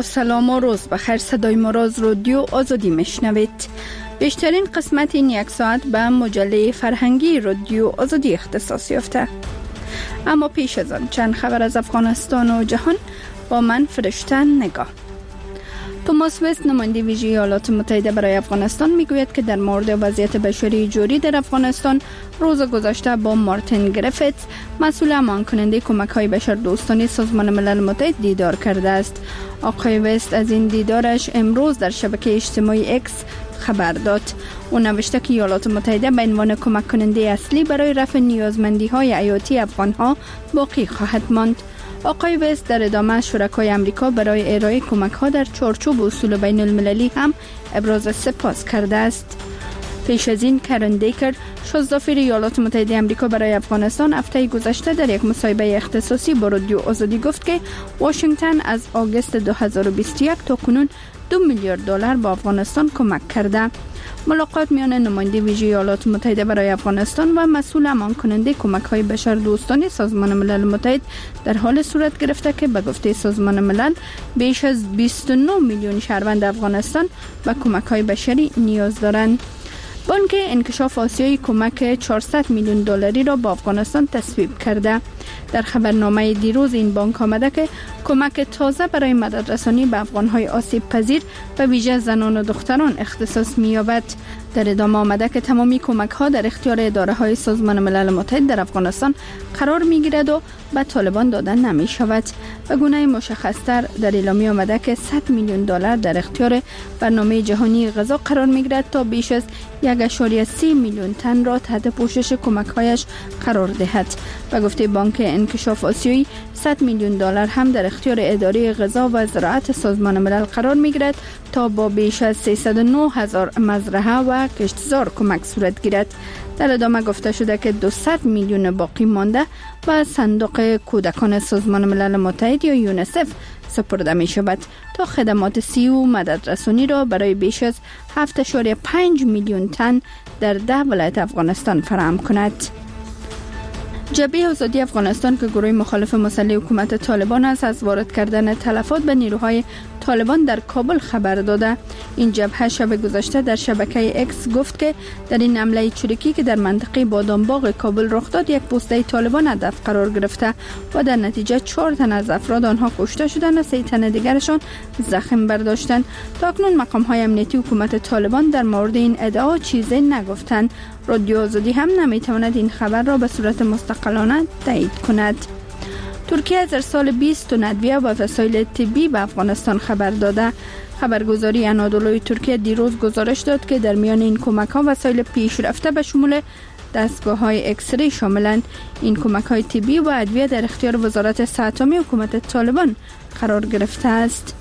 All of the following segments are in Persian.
با سلام و روز بخیر. صدای ما را از رادیو آزادی میشنوید. بیشترین قسمت این یک ساعت به مجله فرهنگی رادیو آزادی اختصاص یافته. اما پیش از آن چند خبر از افغانستان و جهان با من فرشته نگاه. توماس وست، نماینده ویژه ایالات متحده برای افغانستان، میگوید که در مورد وضعیت بشری جوری در افغانستان روز گذشته با مارتین گریفیتس، مسئول امان کننده کمک‌های بشردوستانه سازمان ملل متحد، دیدار کرده است. آقای وست از این دیدارش امروز در شبکه اجتماعی اکس خبر داد. او نوشته که ایالات متحده به عنوان کمک کننده اصلی برای رفع نیازمندی‌های حیاتی افغان‌ها باقی خواهد ماند. آقای وست در ادامه شرکای امریکا برای ارائه کمک‌ها در چارچوب اصول بین المللی هم ابراز سپاس کرده است. پیش از این کرن دیکر، شازدافیر ایالات متحده آمریکا برای افغانستان، هفته گذشته در یک مصاحبه اختصاصی با رادیو آزادی گفت که واشنگتن از آگوست 2021 تا کنون $2 میلیارد به افغانستان کمک کرده. ملاقات میان نماینده ویژه ایالات متحده برای افغانستان و مسئول امان کننده کمک‌های بشردوستانه سازمان ملل متحد در حال صورت گرفته که به گفته سازمان ملل بیش از 29 میلیون شهروند افغانستان به کمک‌های بشری نیاز دارند. بانک انکشاف آسیایی کمک $400 میلیون را به افغانستان تصویب کرده. در خبرنامه دیروز این بانک آمده که کمک تازه برای مددرسانی به افغان‌های آسیب پذیر و ویژه زنان و دختران اختصاص می‌یابد. در ادامه آمده که تمامی کمک‌ها در اختیار اداره‌های سازمان ملل متحد در افغانستان قرار می‌گیرد و به طالبان داده نمی‌شود. به گونه مشخص‌تر در اعلامیه آمده که $100 میلیون در اختیار برنامه جهانی غذا قرار می‌گیرد تا بیش از 1.3 میلیون تن را تحت پوشش کمک‌هایش قرار دهد. به گفته بانک انکشاف آسیایی، $100 میلیون هم در اختیار اداره غذا و زراعت سازمان ملل قرار می‌گیرد تا با بیش از 309,000 مزرعه و کشتزار کمک صورت گیرد. در ادامه گفته شده که 200 میلیون باقی مانده و صندوق کودکان سازمان ملل متحد یا یونیسف سپرده می شود تا خدمات صحی و مددرسانی را برای بیش از 7.5 میلیون تن در 10 ولایت افغانستان فراهم کند. جبهه آزادی افغانستان که گروه مخالف مسلح حکومت طالبان است، از وارد کردن تلفات به نیروهای طالبان در کابل خبر داده. این جبهه شب گذشته در شبکه اکس گفت که در این حمله چریکی که در منطقه بادامباغ کابل رخ داد، یک پوسته طالبان هدف قرار گرفته و در نتیجه 4 تن از افراد آنها کشته شدند و 3 تن دیگرشان زخم برداشتند. تاکنون مقام‌های امنیتی حکومت طالبان در مورد این ادعا چیزی نگفتند. رادیو آزادی هم نمیتواند این خبر را به صورت مستقلانه تایید کند. ترکیه از ارسال 20 تن ادویه و وسایل طبی به افغانستان خبر داده. خبرگزاری انادولوی ترکیه دیروز گزارش داد که در میان این کمک‌ها وسایل پیشرفته به شمول دستگاه‌های اکسری شاملند. این کمک‌های طبی و ادویه در اختیار وزارت صحت عامه حکومت طالبان قرار گرفته است.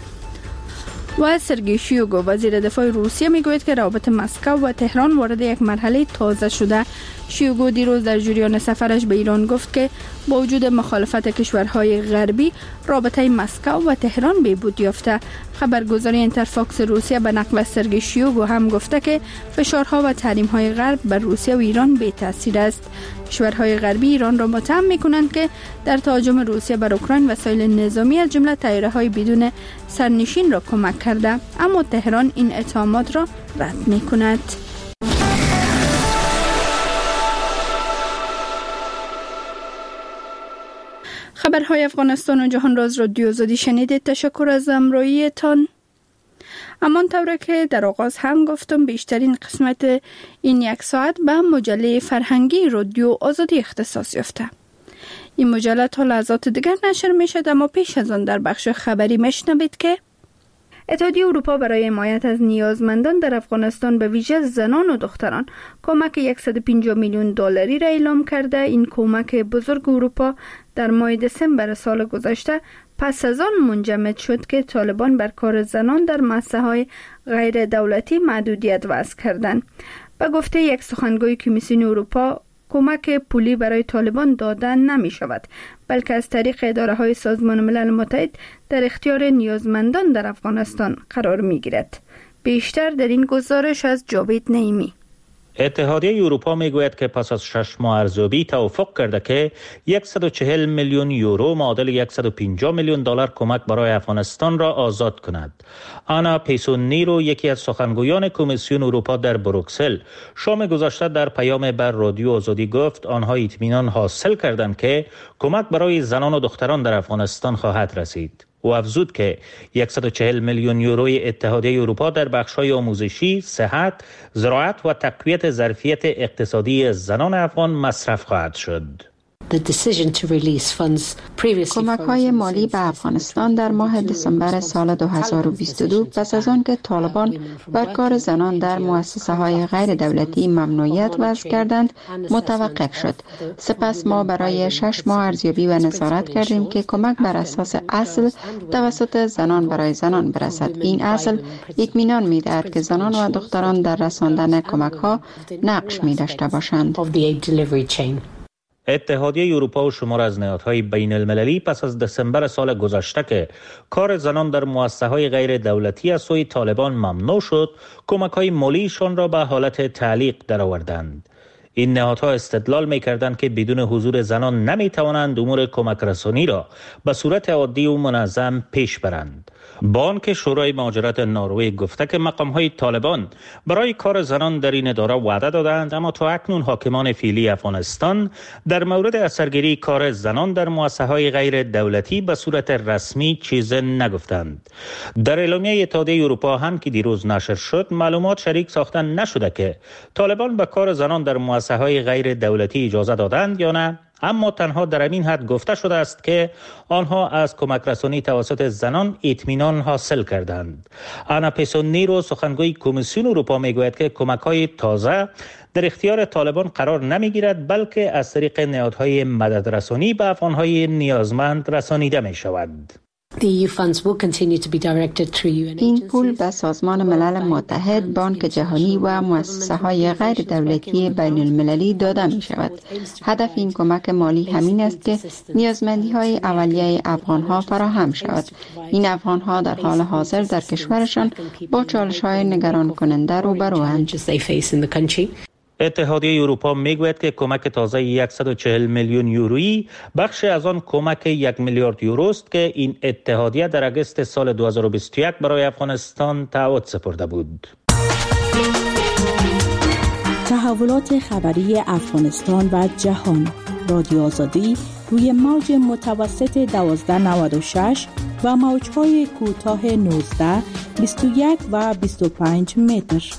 و سرگئی شویگو، وزیر دفاع روسیه، میگوید که روابط مسکو و تهران وارد یک مرحله تازه شده. شویگو دیروز در جریان سفرش به ایران گفت که با وجود مخالفت کشورهای غربی، رابطه مسکو و تهران بهبود یافته. خبرگزاری اینترفاکس روسیه به نقل سرگئی شویگو هم گفته که فشارها و تحریم‌های غرب بر روسیه و ایران بی تاثیر است. کشورهای غربی ایران را متهم می‌کنند که در تهاجم روسیه بر اوکراین وسایل نظامی از جمله طیاره‌های بدون سرنشین را کمک کرده، اما تهران این اتهامات را رد می‌کند. خبرهای افغانستان و جهان را از رادیو آزادی شنیدید. تشکر از همراهیتان. همان طوره که در آغاز هم گفتم، بیشترین قسمت این یک ساعت به مجله فرهنگی رادیو آزادی اختصاص یافته. این مجله تا لحظات دیگر نشر می شد، اما پیش از آن در بخش خبری میشنوید که اتحادیه اروپا برای حمایت از نیازمندان در افغانستان به ویژه زنان و دختران کمک $150 میلیون را اعلام کرده. این کمک بزرگ اروپا در ماه دسامبر سال گذشته پس از آن منجمد شد که طالبان بر کار زنان در مؤسسه‌های غیر دولتی محدودیت وضع کردند. به گفته یک سخنگوی کمیسیون اروپا، کمک پولی برای طالبان دادن نمی شود، بلکه از طریق اداره‌های سازمان ملل متحد در اختیار نیازمندان در افغانستان قرار می گیرد. بیشتر در این گزارش از جاوید نعیمی. اتحادیه اروپا میگوید که پس از 6 ماه ارزیابی توافق کرده که 140 میلیون یورو معادل $150 میلیون کمک برای افغانستان را آزاد کند. آنا پیسونیرو، یکی از سخنگویان کمیسیون اروپا در بروکسل، شام گذشته در پیام بر رادیو آزادی گفت آنها اطمینان حاصل کردند که کمک برای زنان و دختران در افغانستان خواهد رسید. او افزود که 140 میلیون یوروی اتحادیه اروپا در بخش‌های آموزشی، صحت، زراعت و تقویت ظرفیت اقتصادی زنان افغان مصرف خواهد شد. کمک‌های مالی به افغانستان در ماه دسامبر سال 2022 پس از آن که طالبان بر کار زنان در مؤسسه‌های غیر دولتی ممنوعیت وضع کردند متوقف شد. سپس ما برای 6 ماه ارزیابی و نظارت کردیم که کمک بر اساس اصل توسط زنان برای زنان برسد. این اصل اطمینان می‌دهد که زنان و دختران در رساندن کمک‌ها نقش می‌داشته باشند. اتحادیه اروپا و شمار از نهادهای بین المللی پس از دسامبر سال گذشته که کار زنان در مؤسسه‌های غیر دولتی از سوی طالبان ممنوع شد، کمک‌های مالیشان را به حالت تعلیق درآوردند. این نهادها استدلال می‌کردند که بدون حضور زنان نمی‌توانند امور کمک رسانی را به صورت عادی و منظم پیش برند. بانک شورای مهاجرت نروژ گفته که مقام‌های طالبان برای کار زنان در این اداره وعده دادند، اما تا اکنون حاکمان فعلی افغانستان در مورد اثرگیری کار زنان در مؤسسه‌های غیر دولتی به صورت رسمی چیز نگفتند. در اعلامیه اتحادیه اروپا هم که دیروز نشر شد، معلومات شریک ساخته نشده که طالبان به کار زنان در مؤسسه‌های غیر دولتی اجازه دادند یا نه، اما تنها در این حد گفته شده است که آنها از کمک رسانی توسط زنان اطمینان حاصل کردند. آنا پیسونیرو، سخنگوی کمیسیون اروپا، میگوید که کمک‌های تازه در اختیار طالبان قرار نمیگیرد، بلکه از طریق نهادهای مدد رسانی به افغان‌های نیازمند رسانیده می شود. این پول به سازمان ملل متحد، بانک جهانی و مؤسسه‌های غیر دولتی بین المللی داده می شود. هدف این کمک مالی همین است که نیازمندی‌های اولیه افغان‌ها فراهم شود. این افغان‌ها در حال حاضر در کشورشان با چالش‌های نگران کننده روبروند. اتحادیه اروپا میگوید که کمک تازه 140 میلیون یورویی بخش از آن کمک 1 میلیارد یورو است که این اتحادیه در اگست سال 2021 برای افغانستان تعهد سپرده بود. تحولات خبری افغانستان و جهان. رادیو آزادی روی موج متوسط 1296 و موج‌های کوتاه 19، 21 و 25 متر.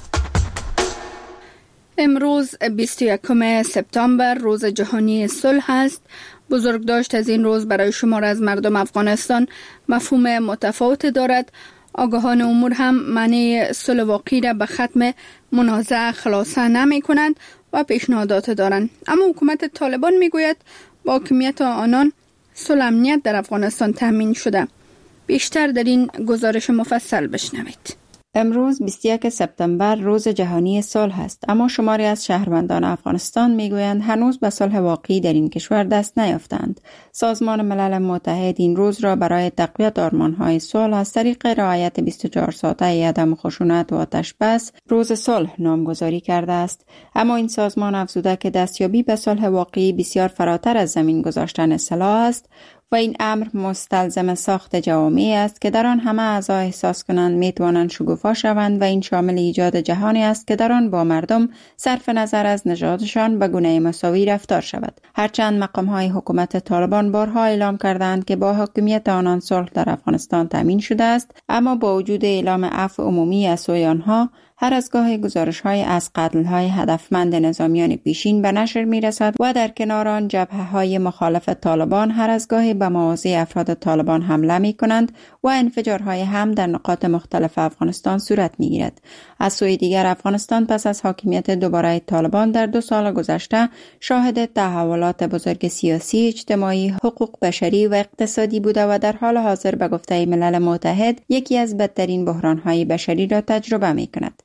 امروز 21 سپتامبر روز جهانی صلح است. بزرگداشت از این روز برای شمار از مردم افغانستان مفهوم متفاوت دارد. آگاهان امور هم معنی صلح واقعی را به ختم منازعه خلاصه نمی کنند و پیشنهادات دارند. اما حکومت طالبان می گوید با حاکمیت آنان صلح امنیت در افغانستان تامین شده. بیشتر در این گزارش مفصل بشنوید. امروز 21 سپتامبر روز جهانی صلح است، اما شماری از شهروندان افغانستان میگویند هنوز به صلح واقعی در این کشور دست نیافتند. سازمان ملل متحد این روز را برای تقویت آرمان‌های صلح از طریق رعایت 24 ساعته عدم خشونت و آتش بس روز صلح نامگذاری کرده است. اما این سازمان افزوده که دستیابی به صلح واقعی بسیار فراتر از زمین گذاشتن سلاح است و این امر مستلزم ساخت جوامعی است که در آن همه اعضا احساس کنند میتوانند شکوفا شوند و این شامل ایجاد جهانی است که در آن با مردم صرف نظر از نژادشان به گونه مساوی رفتار شود. هرچند مقام‌های حکومت طالبان بارها اعلام کردند که با حاکمیت آنان صلح در افغانستان تامین شده است، اما با وجود اعلام عفو عمومی از سوی آنها، هر از گاهی گزارش‌های از قتل‌های هدفمند نظامیان پیشین به نشر می‌رسد و در کنار آن جبهه‌های مخالف طالبان هر از گاهی به مواضع افراد طالبان حمله می‌کنند و انفجارهای هم در نقاط مختلف افغانستان صورت می‌گیرد. از سوی دیگر افغانستان پس از حاکمیت دوباره طالبان در 2 سال گذشته شاهد تحولات بزرگ سیاسی، اجتماعی، حقوق بشری و اقتصادی بوده و در حال حاضر به گفته ملل متحد یکی از بدترین بحران‌های بشری را تجربه می‌کند.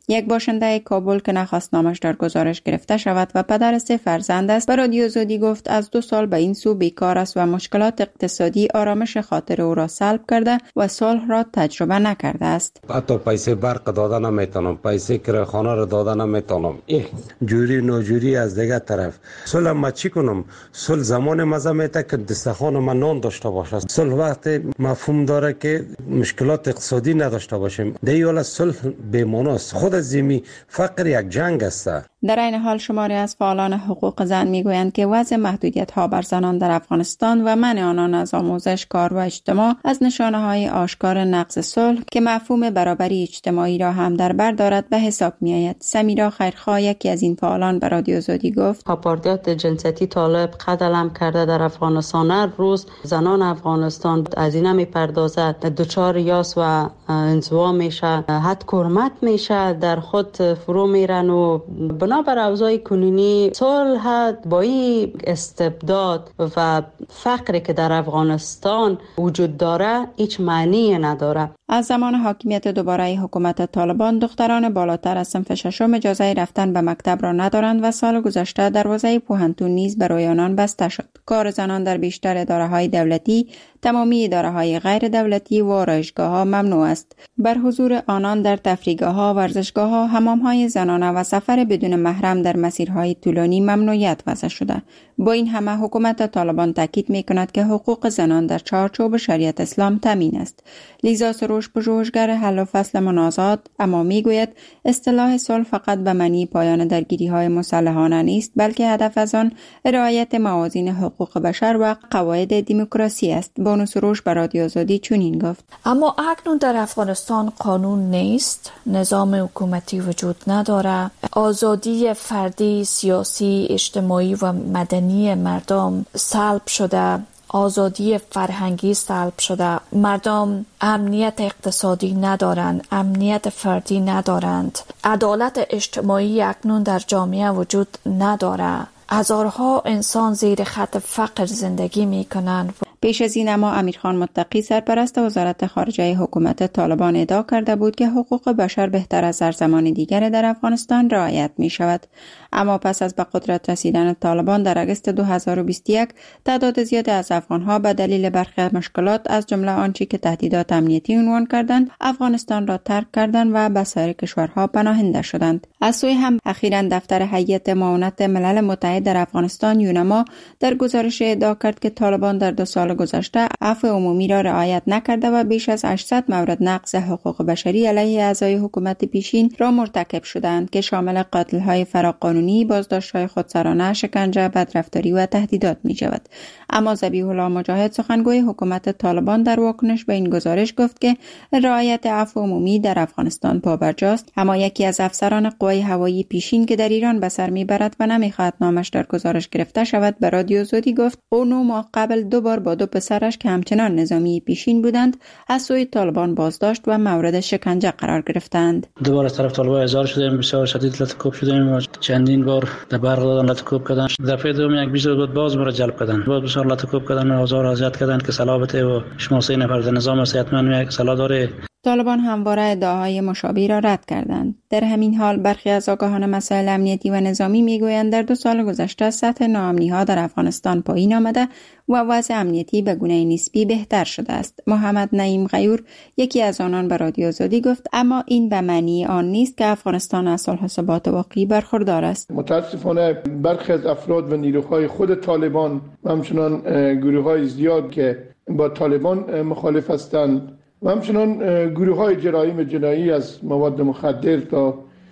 یک باشنده کابل که نخواست نامش در گزارش گرفته شود و پدر 3 فرزند است، به رادیو آزادی گفت از 2 سال به این سو بیکار است و مشکلات اقتصادی آرامش خاطر او را سلب کرده و صلح را تجربه نکرده است. حتی پیسه برق دادن نمیتونم، پیسه کرایه خانه را دادن نمیتونم. جوری نوجوری از دیگه طرف. صلح ما چی کنم؟ صلح زمان مزه میته که دستخوان من نان داشته باشه. صلح وقت مفهوم داره که مشکلات اقتصادی نداشته باشیم. دیوال صلح بی‌معناست. خود از زمین فقر یک جنگ است. در این حال شماری از فعالان حقوق زن میگویند که وضع محدودیت‌ها بر زنان در افغانستان و منع آنان از آموزش، کار و اجتماع از نشانه‌های آشکار نقض صلح که مفهوم برابری اجتماعی را هم در بر دارد به حساب می‌آید. سمیرا خیرخواه یکی از این فعالان به رادیو آزادی گفت: آپارتاید جنسیتی طالب قدم کرده در افغانستان. هر روز زنان افغانستان از این میپردازد، دچار یاس و انزوا میشه، حد کرمت میشه، در خود فرو میرن و بنابر اوضاع کنونی صلح با این استبداد و فقری که در افغانستان وجود داره هیچ معنی نداره. از زمان حاکمیت دوباره حکومت طالبان دختران بالاتر از صنف ششم اجازه رفتن به مکتب را ندارند و سال گذشته دروازه پوهنتون نیز برای آنان بسته شد. کار زنان در بیشتر اداره‌های دولتی، تمامی اداره‌های غیر دولتی و آرایشگاه‌ها ممنوع است. بر حضور آنان در تفریحگاه‌ها، ورزشگاه‌ها، حمام‌های زنانه و سفر بدون محرم در مسیرهای طولانی ممنوعیت وضع شده. با این همه حکومت طالبان تاکید می‌کند که حقوق زنان در چارچوب شریعت اسلام تامین است. لیزا سروش پژوهشگر حل و فصل منازعات اما میگوید اصطلاح صلح فقط به معنی پایان درگیری‌های مسلحانه نیست، بلکه هدف از آن رعایت موازین حقوق بشر و قواعد دموکراسی است. بانو سروش به رادیو آزادی چنین گفت: اما اکنون در افغانستان قانون نیست، نظام حکومتی وجود نداره، آزادی فردی، سیاسی، اجتماعی و مدنی مردم سلب شده، آزادی فرهنگی سلب شده، مردم امنیت اقتصادی ندارند، امنیت فردی ندارند، عدالت اجتماعی اکنون در جامعه وجود نداره، هزارها انسان زیر خط فقر زندگی میکنند. پیش از این اما امیرخان متقی سرپرست وزارت خارجه حکومت طالبان ادعا کرده بود که حقوق بشر بهتر از در زمان دیگر در افغانستان رعایت می شود. اما پس از به قدرت رسیدن طالبان در اگست 2021 تعداد زیادی از افغانها به دلیل برخی مشکلات از جمله آنچه که تهدیدات امنیتی عنوان کردند افغانستان را ترک کردند و به سایر کشورها پناهنده شدند. از سوی هم اخیراً دفتر هیئت معاونت ملل متحد در افغانستان یونما در گزارش ادعا کرد که طالبان در 2 سال گذشته عفو عمومی را رعایت نکرده و بیش از 800 مورد نقض حقوق بشری علیه اعضای حکومت پیشین را مرتکب شدند که شامل قتل‌های فراقانونی، بازداشت‌های خودسرانه، شکنجه، بدرفتاری و تهدیدات می‌شود. اما ذبیح الله مجاهد سخنگوی حکومت طالبان در واکنش به این گزارش گفت که رعایت عفو عمومی در افغانستان پابرجاست. اما یکی از افسران قوای هوایی پیشین که در ایران به سر میبرد و نمیخواهد نامش در گزارش گرفته شود به رادیو آزادی گفت او 9 ماه قبل 2 بار با 2 پسرش که همچنان نظامی پیشین بودند از سوی طالبان بازداشت و مورد شکنجه قرار گرفتند. دوباره از طرف طالبان احضار شدیم، بسیار شدید لطکوب شدیم و چندین بار در برق دادن لطکوب کردن. دفعه دوم یک 20 بود باز مرا جلب کردن، باز بسیار لطکوب کردن و آزار اذیت کردن که صلابته و شما 3 نفر در نظام صحتمند صلاح داره. طالبان همواره ادعاهای مشابه را رد کردند. در همین حال برخی از آگاهان مسائل امنیتی و نظامی میگویند در 2 سال گذشته سطح ناامنی‌ها در افغانستان پایین آمده و وضع امنیتی به گونه نسبی بهتر شده است. محمد نعیم غیور یکی از آنان به رادیو آزادی گفت اما این به معنی آن نیست که افغانستان از صلح و ثبات واقعی برخوردار است. متاسفانه برخی از افراد و نیروهای خود طالبان و همچنان گروه‌های زیاد که با طالبان مخالف هستند و همچنان گروه‌های جنایی از مواد مخدر تا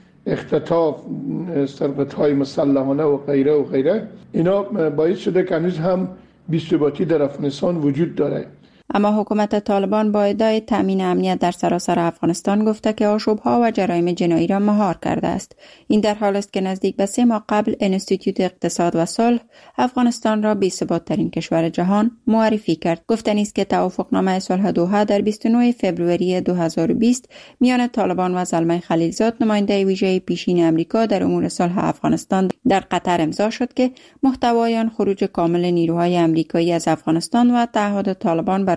اختطاف، سرقت‌های مسلحانه و غیره اینا باعث شده که هنوز هم بی‌ثباتی در افغانستان وجود داره. اما حکومت طالبان با ادعای تامین امنیت در سراسر افغانستان گفته که آشوب‌ها و جرایم جنایی را مهار کرده است. این در حالی است که نزدیک به 3 ماه قبل انستیتوت اقتصاد و صلح افغانستان را بی‌ثبات‌ترین کشور جهان معرفی کرد. گفتنی است که توافقنامه صلح دوحه در 29 فوریه 2020 میان طالبان و زلمه خلیلزاد نماینده ویژه پیشین آمریکا در امور صلح افغانستان در قطر امضا شد که محتوای آن خروج کامل نیروهای آمریکایی از افغانستان و تعهد طالبان برای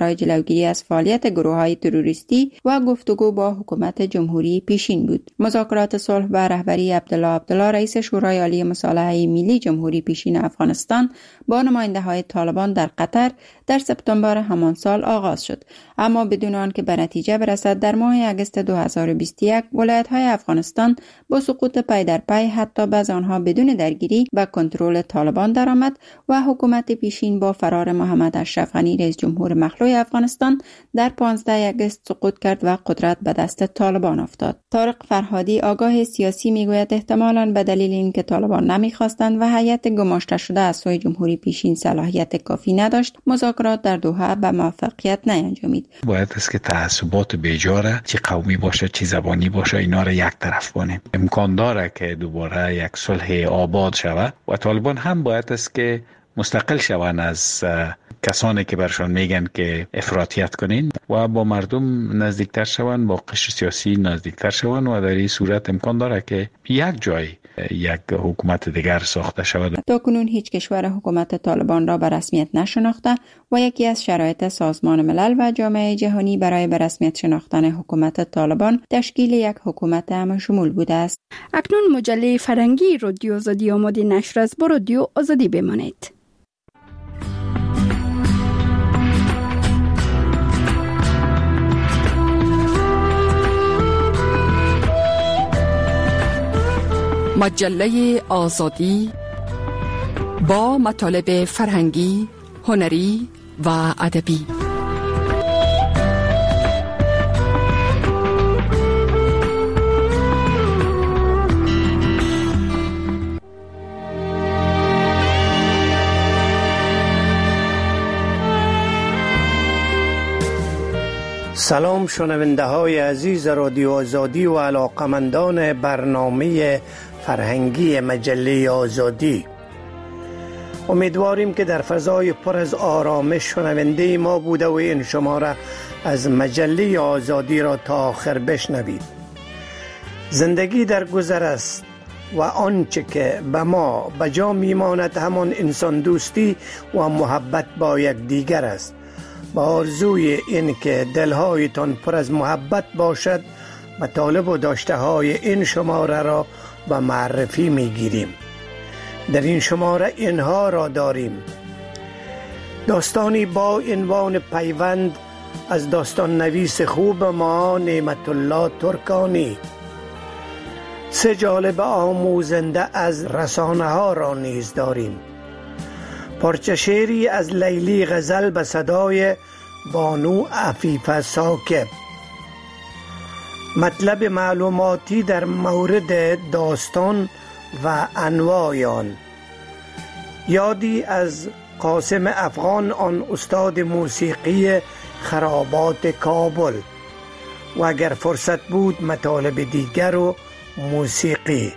برای جلوگیری از فعالیت گروه‌های تروریستی و گفتگو با حکومت جمهوری پیشین بود. مذاکرات صلح به رهبری عبدالله رئیس شورای عالی مصالحه ملی جمهوری پیشین افغانستان با نماینده‌های طالبان در قطر در سپتامبر همان سال آغاز شد، اما بدون آنکه به نتیجه برسد در ماه اگست 2021 ولایت‌های افغانستان با سقوط پی در پی حتی بعض آنها بدون درگیری و کنترل طالبان درآمد و حکومت پیشین با فرار محمد اشرف غنی رئیس جمهور مخلوع افغانستان در 15 اگست سقوط کرد و قدرت به دست طالبان افتاد. طارق فرهادی آگاه سیاسی میگوید احتمالاً به دلیل اینکه طالبان نمیخواستند و هیئت گماشته شده از سوی جمهوری پیشین صلاحیت کافی نداشت، مذاکرات در دوحه به موفقیت نیانجامید. باید است که تعصبات بیجاره، چه قومی باشه چه زبانی باشه، اینا را یک طرف کنیم. امکان داره که دوباره یک صلح آباد شود و طالبان هم باید است که مستقل شوند از کسانی که برشان میگن که افراطیت کنین و با مردم نزدیکتر شوند، با قشر سیاسی نزدیکتر شوند و در این صورت امکان داره که یک جای یک حکومت دیگر ساخته شود. تا کنون هیچ کشور حکومت طالبان را به رسمیت نشناخته و یکی از شرایط سازمان ملل و جامعه جهانی برای به رسمیت شناختن حکومت طالبان تشکیل یک حکومت همشمول بوده است. اکنون مجله فرهنگی رادیو آزادی آماده نشر است. با رادیو آزادی بمانید. مجله آزادی با مطالب فرهنگی، هنری و ادبی. سلام شنونده های عزیز رادیو آزادی و علاقمندان برنامه فرهنگی مجله آزادی. امیدواریم که در فضای پر از آرامش شنونده ما بوده و این شما را از مجله آزادی را تا آخر بشنوید. زندگی در گذر است و آنچه که به ما به جا میماند همان انسان دوستی و محبت با یک دیگر است. با آرزوی این که دلهایتان پر از محبت باشد، مطالب و داشته های این شماره را به معرفی میگیریم. در این شماره اینها را داریم: داستانی با عنوان پیوند از داستان نویس خوب ما نعمت الله ترکانی، 3 جالب آموزنده از رسانه ها را نیز داریم. پارچه شعری از لیلی غزل به صدای بانو عفیفه ساکب، مطلب معلوماتی در مورد داستان و انواع آن، یادی از قاسم افغان آن استاد موسیقی خرابات کابل و اگر فرصت بود مطالب دیگر و موسیقی.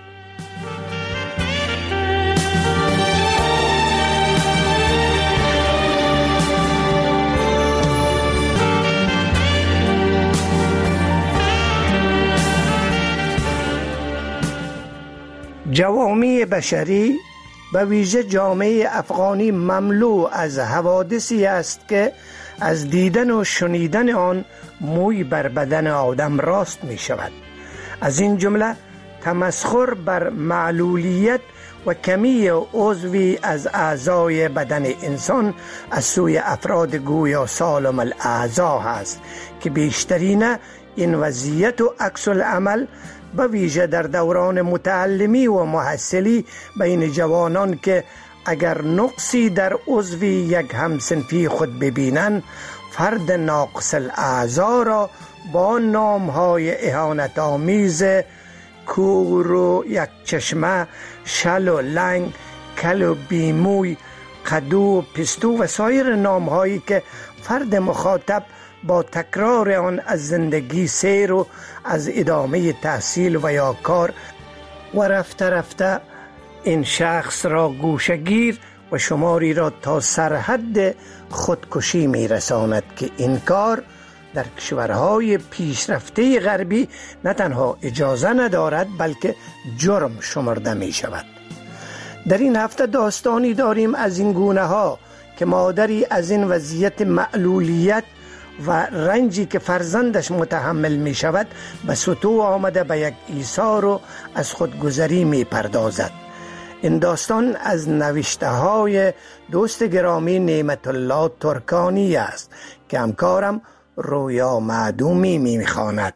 جوامع بشری به ویژه جامعه افغانی مملو از حوادثی است که از دیدن و شنیدن آن موی بر بدن آدم راست می شود. از این جمله تمسخر بر معلولیت و کمی عضوی از اعضای بدن انسان از سوی افراد گویا سالم الاعضا است که بیشترین این وضعیت و عکس العمل به ویژه در دوران متعلمی و محصلی بین جوانان که اگر نقصی در عضوی یک همسنفی خود ببینند، فرد ناقص الاعضا را با نامهای اهانت آمیز کور و یک چشمه، شل و لنگ، کل و بیموی، قدو و پستو و سایر نامهایی که فرد مخاطب با تکرار آن از زندگی سیر و از ادامه تحصیل و یا کار و رفته رفته این شخص را گوشگیر و شماری را تا سرحد خودکشی می رساند که این کار در کشورهای پیشرفته غربی نه تنها اجازه ندارد بلکه جرم شمرده می شود. در این هفته داستانی داریم از این گونه ها که مادری از این وضعیت معلولیت و رنجی که فرزندش متحمل می شود به سطوح آمده به یک ایثار و از خودگذری می پردازد. این داستان از نوشته های دوست گرامی نعمت الله ترکانی است که همکارم رویا معدومی می خواند.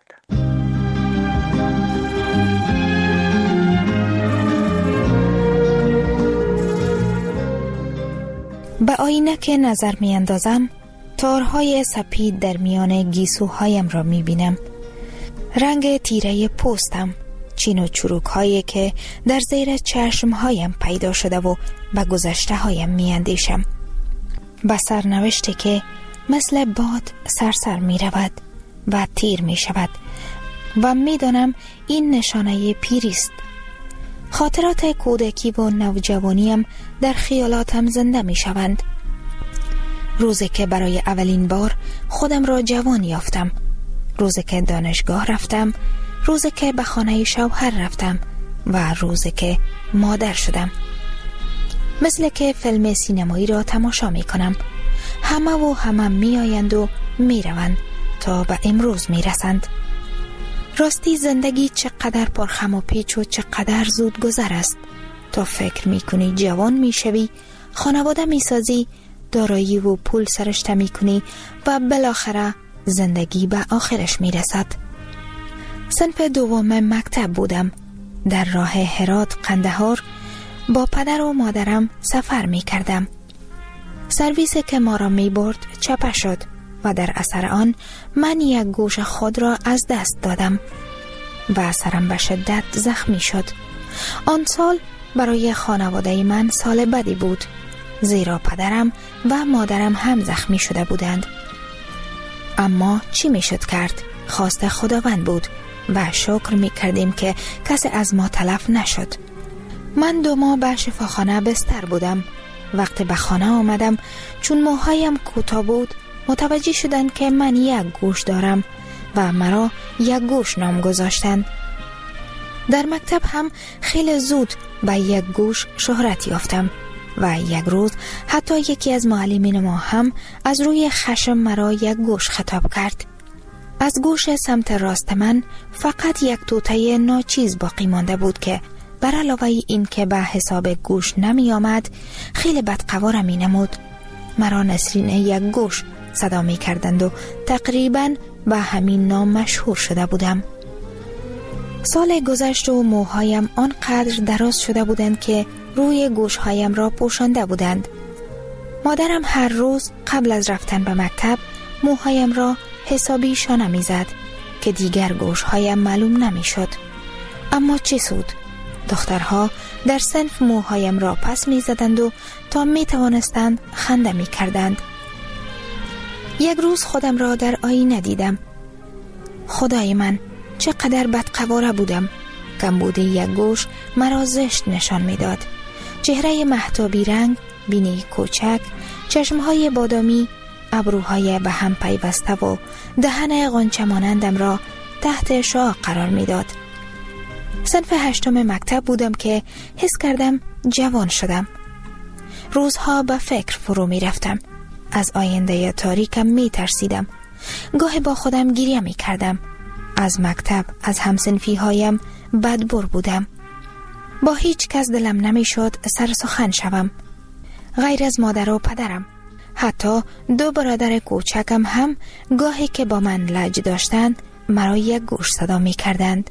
به آینه که نظر می اندازم تارهای سپید در میان گیسوهایم را می بینم. رنگ تیره پوستم، چین و چروک هایی که در زیر چشم هایم پیدا شده و به گذشته هایم می اندیشم. به سرنوشتی که مثل باد سرسر می رود و تیر می شود و می دانم این نشانه پیریست. خاطرات کودکی و نوجوانیم در خیالاتم زنده می شوند. روزی که برای اولین بار خودم را جوان یافتم، روزی که دانشگاه رفتم، روزی که به خانه شوهر رفتم و روزی که مادر شدم. مثل که فیلم سینمایی را تماشا می کنم. همه می آیند و می روند تا به امروز می رسند. راستی زندگی چقدر پرخم و پیچ و چقدر زود گذر است. تا فکر می کنی جوان می شوی، خانواده می سازی، دارایی و پول سرشته می کنی و بالاخره زندگی به آخرش می رسد. صنف دوم مکتب بودم. در راه هرات قندهار با پدر و مادرم سفر می کردم. سرویسی که ما را می برد چپه شد و در اثر آن من یک گوش خود را از دست دادم و سرم به شدت زخمی شد. آن سال برای خانواده من سال بدی بود، زیرا پدرم و مادرم هم زخمی شده بودند. اما چی می شد کرد؟ خواست خداوند بود و شکر می کردیم که کسی از ما تلف نشد. من 2 ماه به شفاخانه بستر بودم. وقتی به خانه آمدم، چون موهایم کوتاه بود، متوجه شدند که من یک گوش دارم و مرا یک گوش نام گذاشتند. در مکتب هم خیلی زود به یک گوش شهرت یافتم و یک روز حتی یکی از معلمین ما هم از روی خشم مرا یک گوش خطاب کرد. از گوش سمت راست من فقط یک توته ناچیز باقی مانده بود که بر علاوه این که به حساب گوش نمی آمد، خیلی بدقواره می نمود. مرا نسرین یک گوش صدا می کردند و تقریبا به همین نام مشهور شده بودم. سال گذشت و موهایم آنقدر دراز شده بودند که روی گوشهایم را پوشانده بودند. مادرم هر روز قبل از رفتن به مکتب موهایم را حسابی شانه می زد که دیگر گوشهایم معلوم نمی شد. اما چه سود؟ دخترها در صنف موهایم را پس می زدند و تا می توانستند خنده می کردند. یک روز خودم را در آینه دیدم. خدای من، چقدر بدقواره بودم. کمبود یک گوش مرا زشت نشان می داد. چهره مهتابی رنگ، بینی کوچک، چشمهای بادامی، ابروهای به هم پیوسته و دهن غنچه مانندم را تحت شعاع قرار می داد. صنف 8 مکتب بودم که حس کردم جوان شدم. روزها به فکر فرو می رفتم. از آینده تاریکم می ترسیدم. گاهی با خودم گریه می کردم. از مکتب، از همسنفی هایم بدبر بودم. با هیچ کس دلم نمی شد سر سخن شوم، غیر از مادر و پدرم. حتی 2 برادر کوچکم هم گاهی که با من لج داشتند مرا یک گوش صدا می کردند.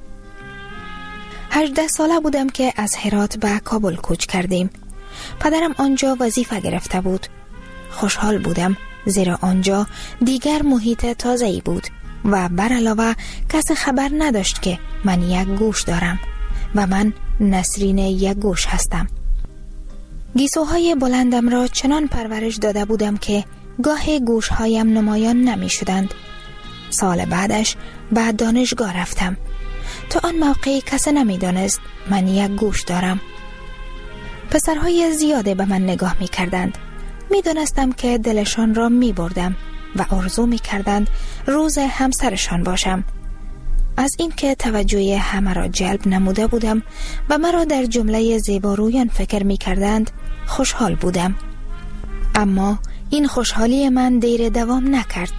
18 ساله بودم که از هرات به کابل کوچ کردیم. پدرم آنجا وظیفه گرفته بود. خوشحال بودم زیرا آنجا دیگر محیط تازه‌ای بود و بر علاوه کسی خبر نداشت که من یک گوش دارم و من نسرین یک گوش هستم. گیسوهای بلندم را چنان پرورش داده بودم که گاه گوشهایم نمایان نمی شدند. سال بعدش به دانشگاه رفتم. تا آن موقع کسی نمی دانست من یک گوش دارم. پسرهای زیاده به من نگاه می کردند. می دانستم که دلشان را می بردم و آرزو می کردند روز همسرشان باشم. از این که توجه همه را جلب نموده بودم و مرا در جمله زیبارویان فکر می کردند خوشحال بودم. اما این خوشحالی من دیر دوام نکرد.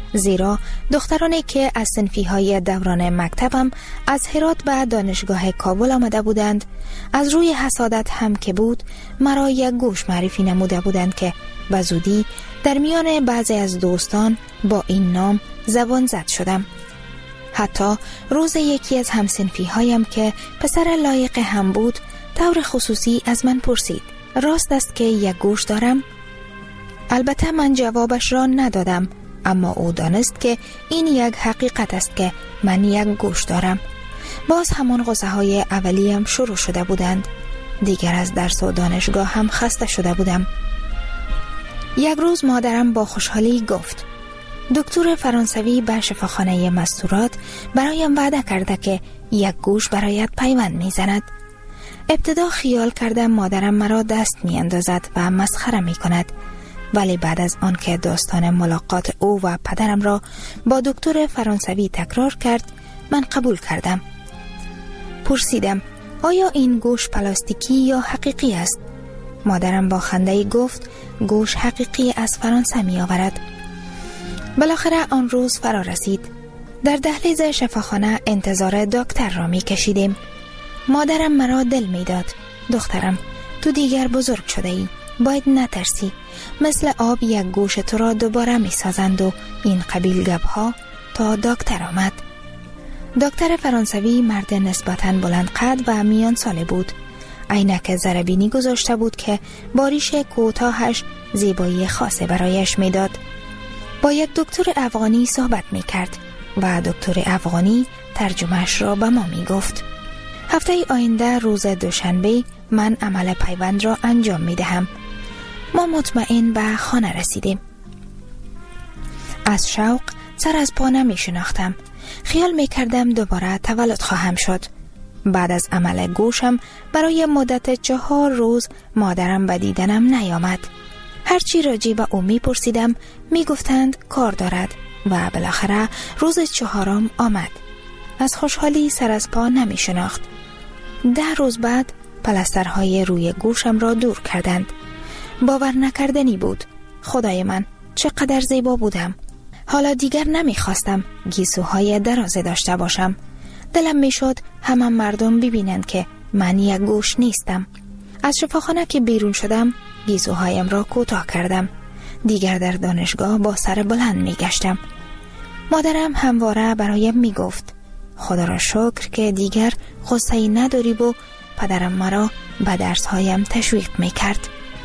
زیرا دخترانی که از صنفی‌های دوران مکتبم از هرات به دانشگاه کابل آمده بودند، از روی حسادت هم که بود مرا یک گوش معرفی نموده بودند که به زودی در میان بعضی از دوستان با این نام زبان زد شدم. حتی روز یکی از همصنفی‌هایم که پسر لایق هم بود طور خصوصی از من پرسید راست است که یک گوش دارم؟ البته من جوابش را ندادم، اما او دانست که این یک حقیقت است که من یک گوش دارم. باز همان غصه های اولیم شروع شده بودند. دیگر از درس و دانشگاه هم خسته شده بودم. یک روز مادرم با خوشحالی گفت دکتر فرانسوی به شفاخانه مستورات برایم وعده کرده که یک گوش برایت پیوند میزند. ابتدا خیال کردم مادرم مرا دست می اندازد و مسخره می کند، ولی بعد از آن که داستان ملاقات او و پدرم را با دکتر فرانسوی تکرار کرد من قبول کردم. پرسیدم آیا این گوش پلاستیکی یا حقیقی است؟ مادرم با خنده گفت گوش حقیقی از فرانسه می آورد. بالاخره آن روز فرا رسید. در دهلیز شفاخانه انتظار دکتر را می کشیدیم. مادرم مرا دل می داد. دخترم تو دیگر بزرگ شده ای، باید نترسی، مثل آب یک گوش تو را دوباره می سازند و این قبیل گپ‌ها. تا دکتر آمد. دکتر فرانسوی مرد نسبتاً بلند قد و میان ساله بود. عینک زربینی گذاشته بود که باریش کوتاهش زیبایی خاصه برایش می داد. با یک دکتر افغانی صحبت می کرد و دکتر افغانی ترجمهش را به ما می گفت. هفته آینده روز دوشنبه من عمل پیوند را انجام می دهم. ما مطمئن به خانه رسیدیم. از شوق سر از پا نمی شناختم. خیال می کردم دوباره تولد خواهم شد. بعد از عمل گوشم برای مدت 4 روز مادرم به دیدنم نیامد. هرچی راجع به او می پرسیدم می گفتند کار دارد و بالاخره روز 4 آمد. از خوشحالی سر از پا نمی شناخت. 10 روز بعد پلسترهای روی گوشم را دور کردند. باور نکردنی بود. خدای من چقدر زیبا بودم. حالا دیگر نمی خواستم گیسوهای درازه داشته باشم. دلم می شد همه مردم ببینند که من یک گوش نیستم. از شفاخانه که بیرون شدم گیسوهایم را کوتاه کردم. دیگر در دانشگاه با سر بلند می گشتم. مادرم همواره برایم می گفت خدا را شکر که دیگر غصه‌ای نداری و پدرم مرا به درسهایم تشویق می کرد.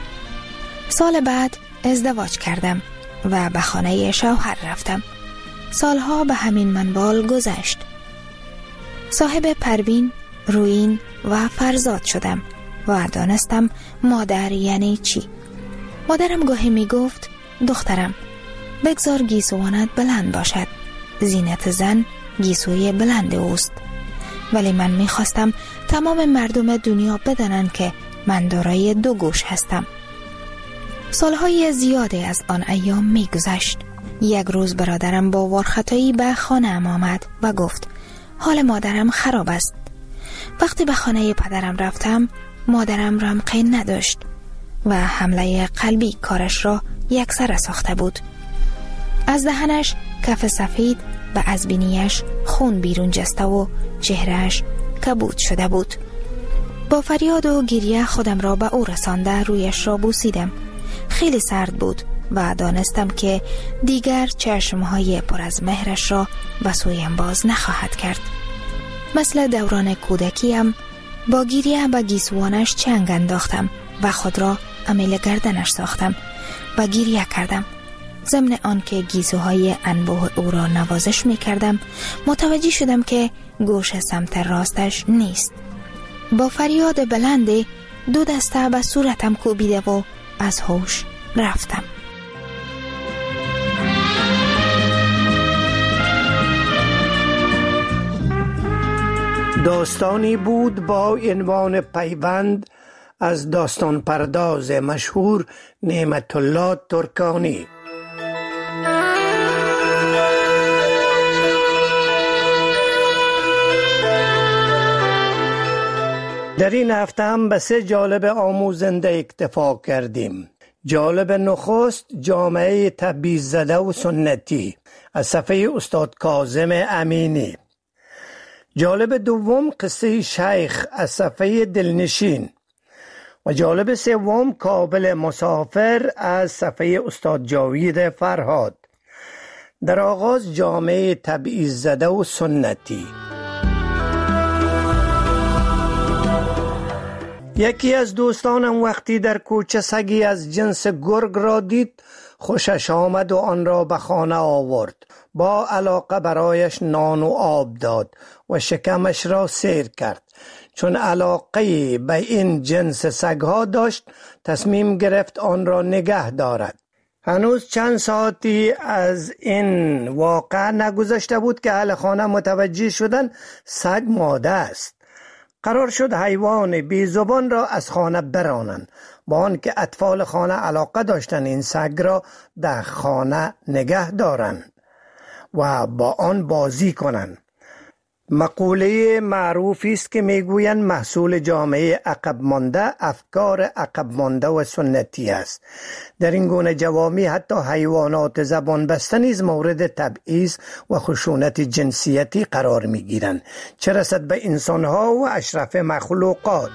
سال بعد ازدواج کردم و به خانه شوهر رفتم. سالها به همین منوال گذشت. صاحب پروین، روین و فرزاد شدم و دانستم مادر یعنی چی. مادرم گاهی می گفت دخترم بگذار گیسوانت بلند باشد. زینت زن گیسوی بلند اوست. ولی من می خواستم تمام مردم دنیا بدانند که من دارای 2 گوش هستم. سالهای زیادی از آن ایام می گذشت. یک روز برادرم با وارختایی به خانه ام آمد و گفت حال مادرم خراب است. وقتی به خانه پدرم رفتم مادرم رمقی نداشت و حمله قلبی کارش را یکسره ساخته بود. از دهنش کف سفید و از بینیش خون بیرون جسته و چهرهش کبود شده بود. با فریاد و گریه خودم را به او رسانده رویش را بوسیدم. خیلی سرد بود و دانستم که دیگر چشمهای پر از مهرش را به سویم باز نخواهد کرد. مثل دوران کودکیم با گریه به گیسوانش چنگ انداختم و خود را امیل گردنش ساختم و گریه کردم. ضمن آن که گیسوهای انبوه او را نوازش می کردم متوجه شدم که گوش سمت راستش نیست. با فریاد بلند 2 دسته به صورتم کوبیده و از هوش رفتم. داستانی بود با عنوان پیوند از داستان پرداز مشهور نعمت الله ترکانی. در این هفته هم به 3 جالب آموزنده اکتفا کردیم. جالب نخست جامعه تبعیض زده و سنتی از صفحه استاد کاظم امینی. جالب دوم قصه شیخ از صفحه دلنشین و جالب سوم کابل مسافر از صفحه استاد جاوید فرهاد. در آغاز جامعه تبعیض زده و سنتی. یکی از دوستانم وقتی در کوچه سگی از جنس گرگ را دید خوشش آمد و آن را به خانه آورد. با علاقه برایش نان و آب داد و شکمش را سیر کرد. چون علاقه به این جنس سگها داشت تصمیم گرفت آن را نگه دارد. هنوز چند ساعتی از این واقعه نگذشته بود که اهل خانه متوجه شدند سگ ماده است. قرار شد حیوان بی زبان را از خانه برانند، با آنکه اطفال خانه علاقه داشتند این سگ را در خانه نگه دارند و با آن بازی کنند. مقوله معروفی است که میگویند محصول جامعه عقب مانده افکار عقب مانده و سنتی است. در این گونه جوامع حتی حیوانات زبان بسته نیز مورد تبعیض و خشونت جنسیتی قرار میگیرند، چه رسد به انسانها و اشرف مخلوقات.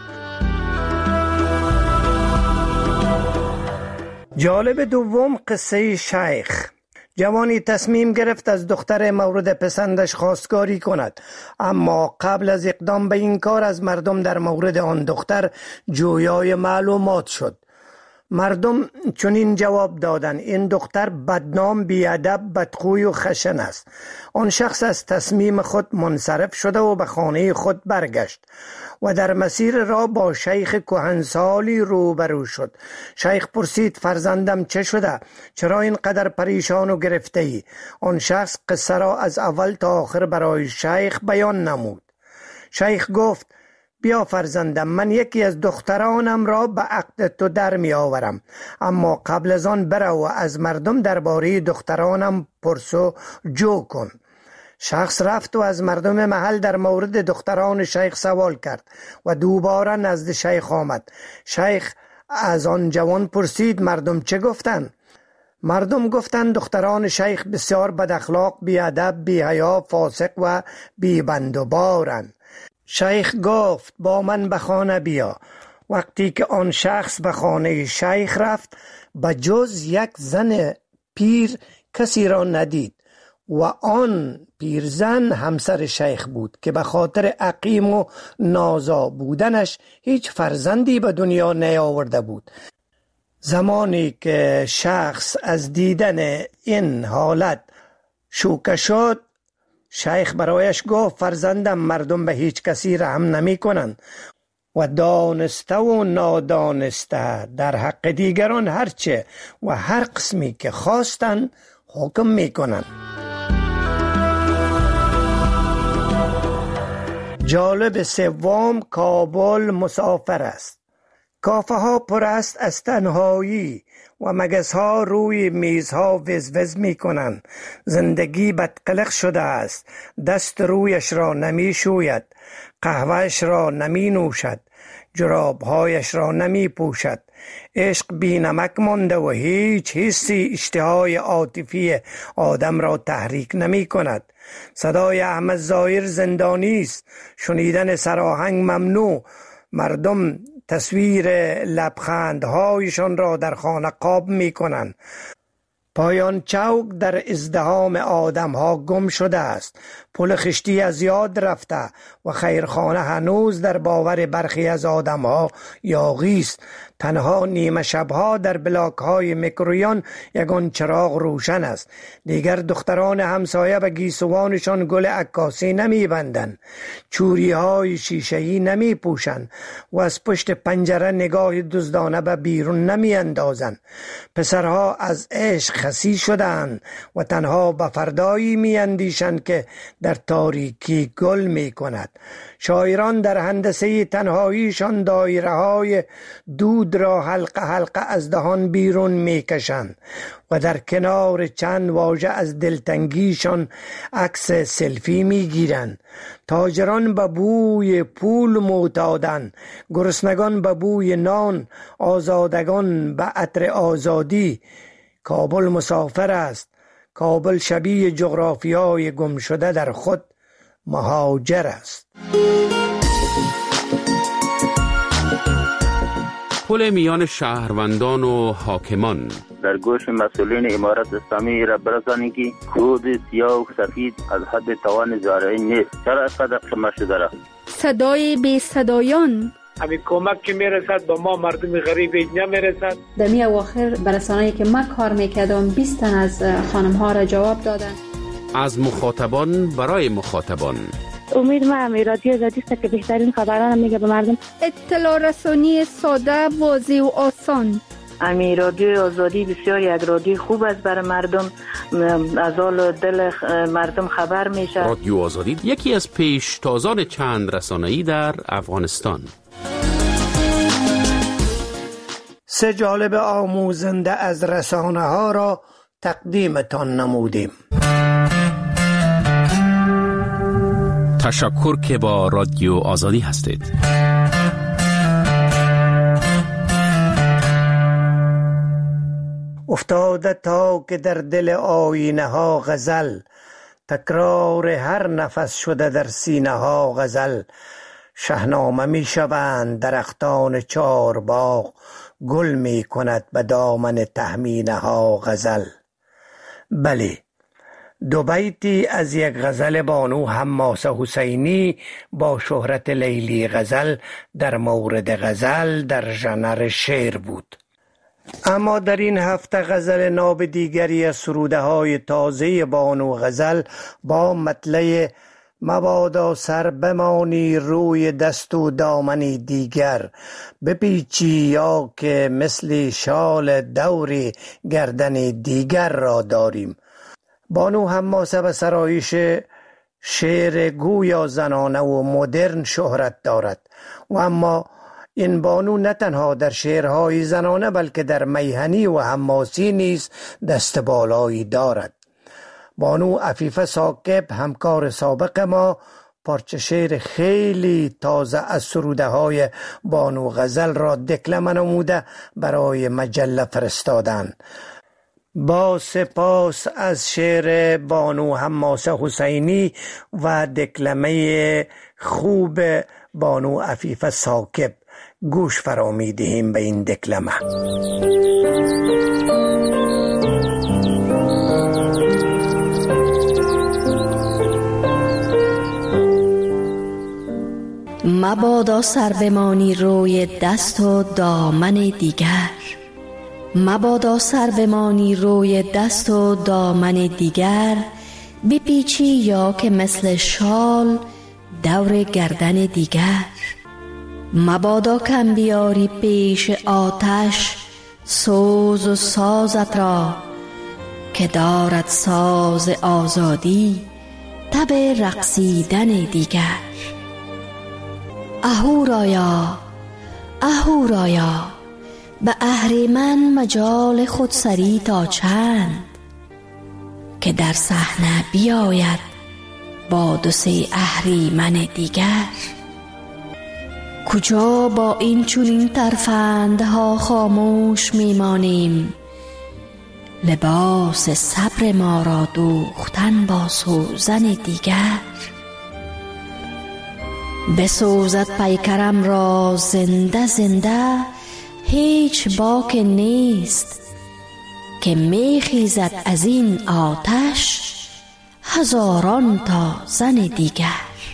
جالب دوم قصه شیخ. جوانی تصمیم گرفت از دختر مورد پسندش خواستگاری کند، اما قبل از اقدام به این کار از مردم در مورد آن دختر جویای معلومات شد. مردم چنین جواب دادند این دختر بدنام، بیادب، بدخوی و خشن است. آن شخص از تصمیم خود منصرف شده و به خانه خود برگشت و در مسیر راه با شیخ کهنسالی روبرو شد. شیخ پرسید فرزندم چه شده؟ چرا اینقدر پریشان و گرفته ای؟ آن شخص قصه را از اول تا آخر برای شیخ بیان نمود. شیخ گفت بیا فرزندم، من یکی از دخترانم را به عقد تو در می آورم، اما قبل از آن برو و از مردم درباره دخترانم پرسو جو کن. شخص رفت و از مردم محل در مورد دختران شیخ سوال کرد و دوباره نزد شیخ آمد. شیخ از آن جوان پرسید مردم چه گفتند؟ مردم گفتند دختران شیخ بسیار بد اخلاق، بی ادب، بی حیا، فاسق و بی بند و بارند. شیخ گفت با من به خانه بیا. وقتی که آن شخص به خانه شیخ رفت به جز یک زن پیر کسی را ندید و آن پیرزن همسر شیخ بود که به خاطر عقیم و نازا بودنش هیچ فرزندی به دنیا نیاورده بود. زمانی که شخص از دیدن این حالت شوکه شد، شیخ برایش گفت فرزندم مردم به هیچ کسی رحم نمی کنند و دانسته و نادانسته در حق دیگران هرچه و هر قسمی که خواستند حکم می کنند. جالب سوم کابل مسافر است. کافه ها پر است از تنهایی و مگس ها روی میزها وزوز می کنند. زندگی بدقلق شده است. دست رویش را نمی شوید، قهوهش را نمی نوشد، جرابهایش را نمی پوشد. عشق بی نمک مانده و هیچ حسی اشتهای عاطفی آدم را تحریک نمی کند. صدای احمد ظاهر زندانی است، شنیدن سراهنگ ممنوع. مردم تصویر لبخندهایشان را در خانه قاب می کنند. پایان چوک در ازدحام آدم ها گم شده است. پل خشتی از یاد رفته و خیرخانه هنوز در باور برخی از آدم ها یاغی است. تنها نیمه شبها در بلاک های میکرویان یگان چراغ روشن است. دیگر دختران همسایه به گیسوانشان گل عکاسی نمی بندند، چوری های شیشه‌ای نمی پوشند و از پشت پنجره نگاه دزدانه به بیرون نمی اندازند. پسرها از عشق خسی شدند و تنها به فردایی می اندیشند که در تاریکی گل می کند. شاعران در هندسه تنهاییشان دایره های دود دود را حلقه حلقه از دهان بیرون میکشند و در کنار چند واژه از دلتنگیشان عکس سلفی میگیرند. تاجران به بوی پول معتادند، گرسنگان به بوی نان، آزادگان به عطر آزادی. کابل مسافر است، کابل شبیه جغرافیای گم شده در خود مهاجر است. پل میان شهروندان و حاکمان در گوش مسئولین امارت اسلامی را برسانید که کود سیاه و سفید از حد توان زارعی نیست. چرا اینقدر قمه شده را؟ صدای بی صدایان، همین کمک که میرسد به ما مردم غریب نمیرسد. در می اواخر برسانه‌ای که من کار میکردم 20 تن از خانم ها را جواب دادن. از مخاطبان برای مخاطبان. امید ما رادیو آزادی است که بهترین خبران میگه به مردم. اطلاع رسانی ساده، واضح و آسان. رادیو آزادی بسیار یک رادیو خوب است برای مردم، از حال دل مردم خبر میشه. رادیو آزادی یکی از پیشتازان چند رسانه‌ای در افغانستان. سه جالب آموزنده از رسانه ها را تقدیمتان نمودیم. تشکر که با رادیو آزادی هستید. افتاده تا که در دل آینه ها غزل، تکرار هر نفس شده در سینه ها غزل. شهنامه می شوند درختان چار باغ، گل می کند به دامن تهمینه ها غزل. بله، دو بیتی از یک غزل بانو حماسه حسینی با شهرت لیلی غزل در مورد غزل در ژانر شعر بود. اما در این هفته غزل ناب دیگری از سروده های تازه بانو غزل با مطلع مبادا سر بمانی روی دست و دامنی دیگر، بپیچی یا که مثل شال دوری گردن دیگر را داریم. بانو حماسه به سرایش شعر گویا زنانه و مدرن شهرت دارد و اما این بانو نه تنها در شعرهای زنانه بلکه در میهنی و حماسی نیز دست بالایی دارد. بانو عفیفه ثاقب، همکار سابق ما، پارچه شعر خیلی تازه از سروده های بانو غزل را دکلمه نموده برای مجله فرستادن. با سپاس از شعر بانو حماسه حسینی و دکلمه خوب بانو عفیفه ثاقب گوش فرامی دهیم به این دکلمه. مبادا سر بمانی روی دست و دامن دیگر، مبادا سر بمانی روی دست و دامن دیگر، بپیچی یا که مثل شال دور گردن دیگر. مبادا کم بیاری پیش آتش سوز و سازت را، که دارد ساز آزادی تب رقصیدن دیگر. اهورایا اهورایا، به اهریمن مجال خودسری تا چند، که در صحنه بیاید با دو سه اهریمن دیگر. کجا با این چنین ترفندها خاموش میمانیم، لباس صبر ما را دوختن با سوزن دیگر. بسوزد پیکرم را زنده زنده، هیچ باک نیست، که میخیزد از این آتش هزاران تا زن دیگر.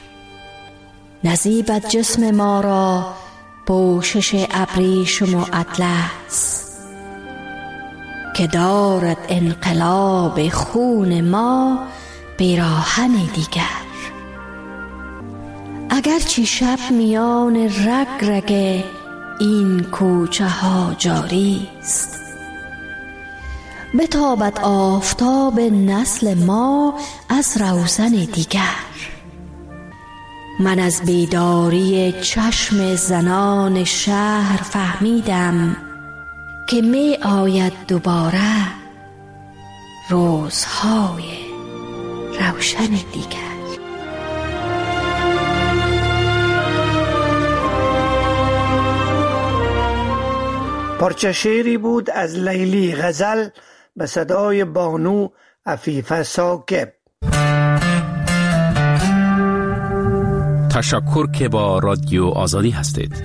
نزیبد جسم ما را پوشش ابریشم و اطلس، که دارد انقلاب خون ما پیراهن دیگر. اگرچه شب میان رگ رگ این کوچه ها جاری است، بتابد آفتاب نسل ما از روزن دیگر. من از بیداری چشم زنان شهر فهمیدم که می آید دوباره روزهای روشن دیگر. پارچه شعری بود از لیلی غزل به صدای بانو عفیفه ثاقب. تشکر که با رادیو آزادی هستید.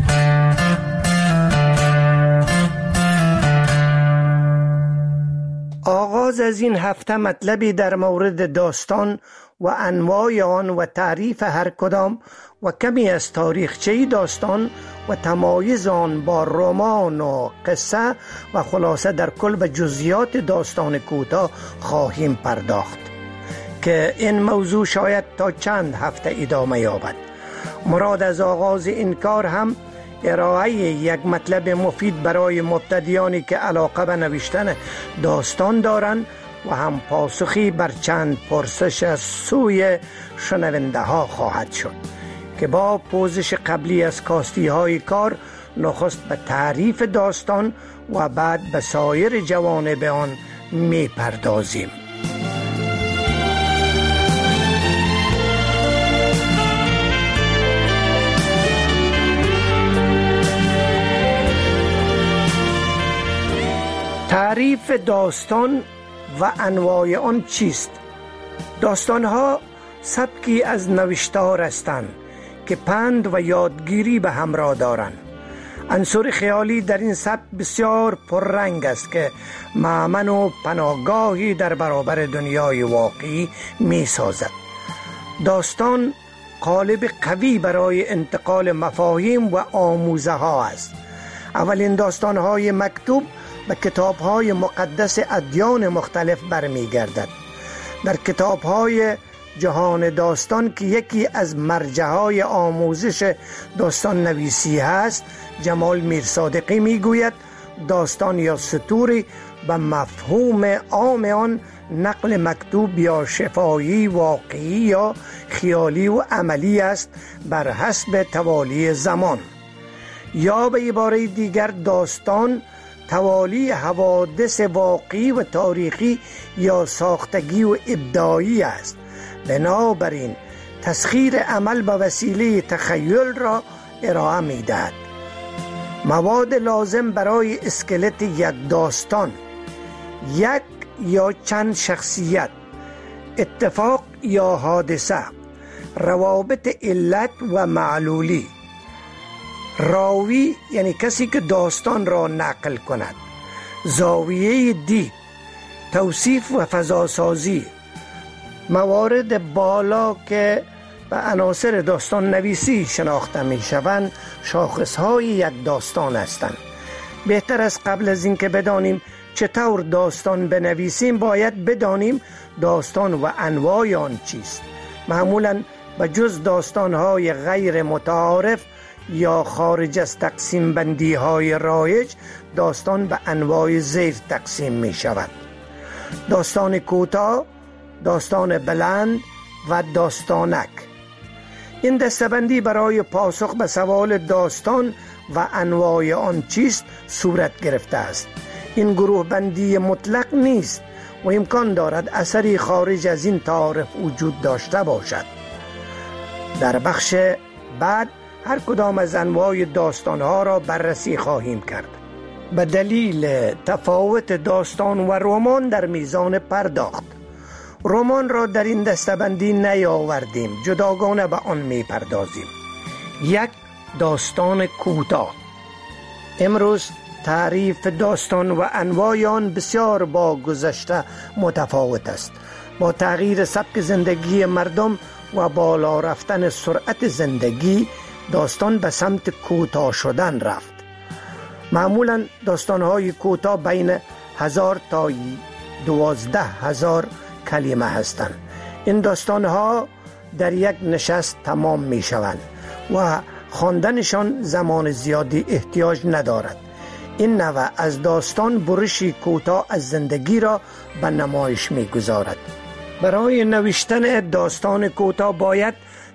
آغاز از این هفته مطلبی در مورد داستان و انواع آن و تعریف هر کدام و کمی از تاریخچه داستان و تمایز آن با رمان و قصه و خلاصه در کل به جزئیات داستان کوتاه خواهیم پرداخت که این موضوع شاید تا چند هفته ادامه یابد. مراد از آغاز این کار هم ارائه یک مطلب مفید برای مبتدیانی که علاقه به نوشتن داستان دارند و هم پاسخی بر چند پرسش از سوی شنونده ها خواهد شد که با پوزش قبلی از کاستی های کار نخست به تعریف داستان و بعد به سایر جوانب آن می پردازیم. تعریف داستان و انواع آن چیست؟ داستان‌ها سبکی از نوشتار هستند که پند و یادگیری به همراه دارند. عنصر خیالی در این سبک بسیار پررنگ است که مأمن و پناهگاهی در برابر دنیای واقعی می سازد. داستان قالب قوی برای انتقال مفاهیم و آموزه ها است. اولین داستان‌های مکتوب به کتاب‌های مقدس ادیان مختلف برمیگردد. در کتاب‌های جهان داستان که یکی از مرجع‌های آموزش داستان نویسی هست، جمال میرصادقی میگوید داستان یا سطوری به مفهوم عام آن نقل مکتوب یا شفاهی واقعی یا خیالی و عملی است بر حسب توالی زمان. یا به عباره دیگر داستان توالی حوادث واقعی و تاریخی یا ساختگی و ابداعی است. بنابراین تسخیر عمل به وسیله تخیل را ارائه می دهد. مواد لازم برای اسکلت یک داستان: یک یا چند شخصیت، اتفاق یا حادثه، روابط علت و معلولی، راوی یعنی کسی که داستان را نقل کند، زاویه دید، توصیف و فضاسازی. موارد بالا که به عناصر داستان نویسی شناخته می شوند شاخصهای یک داستان هستند. بهتر از قبل از اینکه بدانیم چطور داستان بنویسیم باید بدانیم داستان و انواع آن چیست. معمولاً به جز داستانهای غیر متعارف یا خارج از تقسیم بندی های رایج، داستان به انواع زیر تقسیم می شود: داستان کوتاه، داستان بلند و داستانک. این دسته‌بندی برای پاسخ به سوال داستان و انواع آن چیست صورت گرفته است. این گروه بندی مطلق نیست و امکان دارد اثری خارج از این تعارف وجود داشته باشد. در بخش بعد هر کدام از انواع داستانها را بررسی خواهیم کرد. به دلیل تفاوت داستان و رمان در میزان پرداخت، رمان را در این دسته‌بندی نیاوردیم، جداگانه به آن می پردازیم. یک، داستان کوتاه. امروز تعریف داستان و انواع آن بسیار با گذشته متفاوت است. با تغییر سبک زندگی مردم و بالا رفتن سرعت زندگی، داستان به سمت کوتاه شدن رفت. معمولا داستان‌های کوتاه بین 1000 تا 12000 کلمه هستند. این داستان‌ها در یک نشست تمام می شوند و خواندنشان زمان زیادی احتیاج ندارد. این نوع از داستان برشی کوتاه از زندگی را به نمایش می گذارد. برای نوشتن داستان کوتاه باید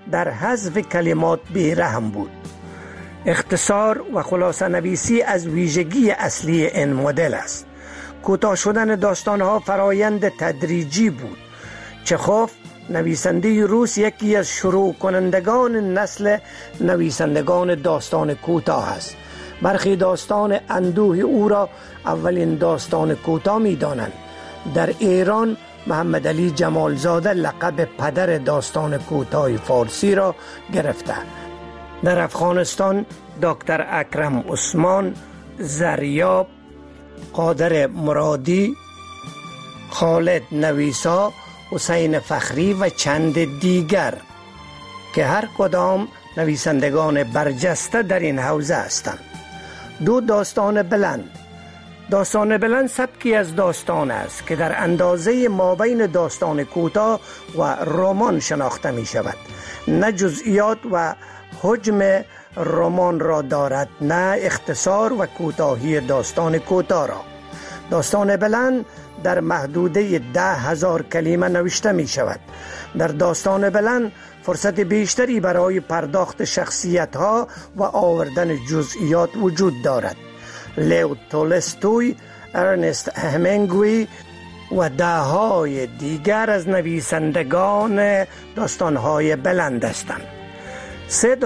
در حذف کلمات بی‌رحم بود. اختصار و خلاصه نویسی از ویژگی اصلی این مدل است. کوتاه شدن داستانها فرایند تدریجی بود. چخوف نویسنده روس یکی از شروع کنندگان نسل نویسندگان داستان کوتاه است. برخی داستان اندوه او را اولین داستان کوتاه می دانند. در ایران محمد علی جمالزاده لقب پدر داستان کوتاه فارسی را گرفته. در افغانستان دکتر اکرم عثمان، زریاب، قادر مرادی، خالد نویسا، حسین فخری و چند دیگر که هر کدام نویسندگان برجسته در این حوزه هستند. دو داستان بلند. داستان بلند سبکی از داستان است که در اندازه مابین داستان کوتاه و رمان شناخته می شود. نه جزئیات و حجم رمان را دارد، نه اختصار و کوتاهی داستان کوتاه را. داستان بلند در محدوده 10,000 کلمه نوشته می شود. در داستان بلند فرصت بیشتری برای پرداخت شخصیت ها و آوردن جزئیات وجود دارد. لیو تولستوی، ارنست همینگوی و ده‌های دیگر از نویسندگان داستان‌های بلند هستند. 3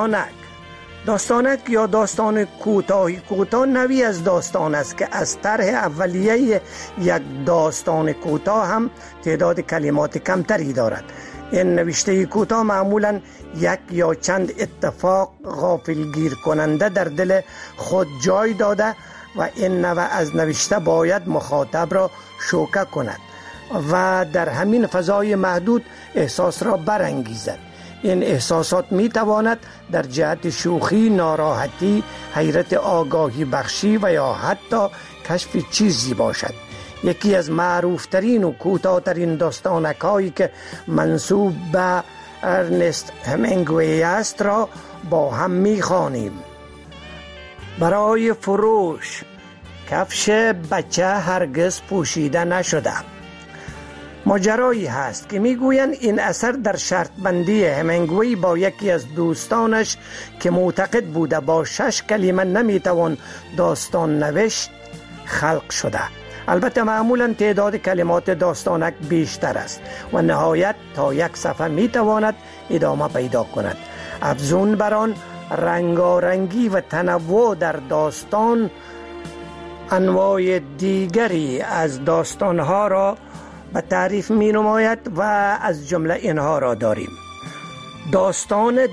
داستانک یا داستان کوتاه نوی از داستان است که از طرح اولیه یک داستان کوتاه هم تعداد کلمات کمتری دارد. این نوشته کوتاه معمولا یک یا چند اتفاق غافلگیر کننده در دل خود جای داده و این نوع از نوشته باید مخاطب را شوکه کند و در همین فضای محدود احساس را برانگیزد. این احساسات می تواند در جهت شوخی، ناراحتی، حیرت، آگاهی بخشی و یا حتی کشف چیزی باشد. یکی از معروفترین و کوتاه‌ترین داستانک هایی که منسوب به ارنست همینگوی است را با هم می خوانیم. برای فروش کفش بچه هرگز پوشیده نشده. ماجرایی هست که میگویند این اثر در شرط بندی همینگوی با یکی از دوستانش که معتقد بوده با 6 کلمه نمیتوان داستان نوشت خلق شده. البته معمولا تعداد کلمات داستانک بیشتر است و نهایت تا 1 صفحه میتواند ادامه پیدا کند. افزون بر آن رنگارنگی و تنوع در داستان انواع دیگری از داستانها را به تعریف می نماید و از جمله اینها را داریم. داستان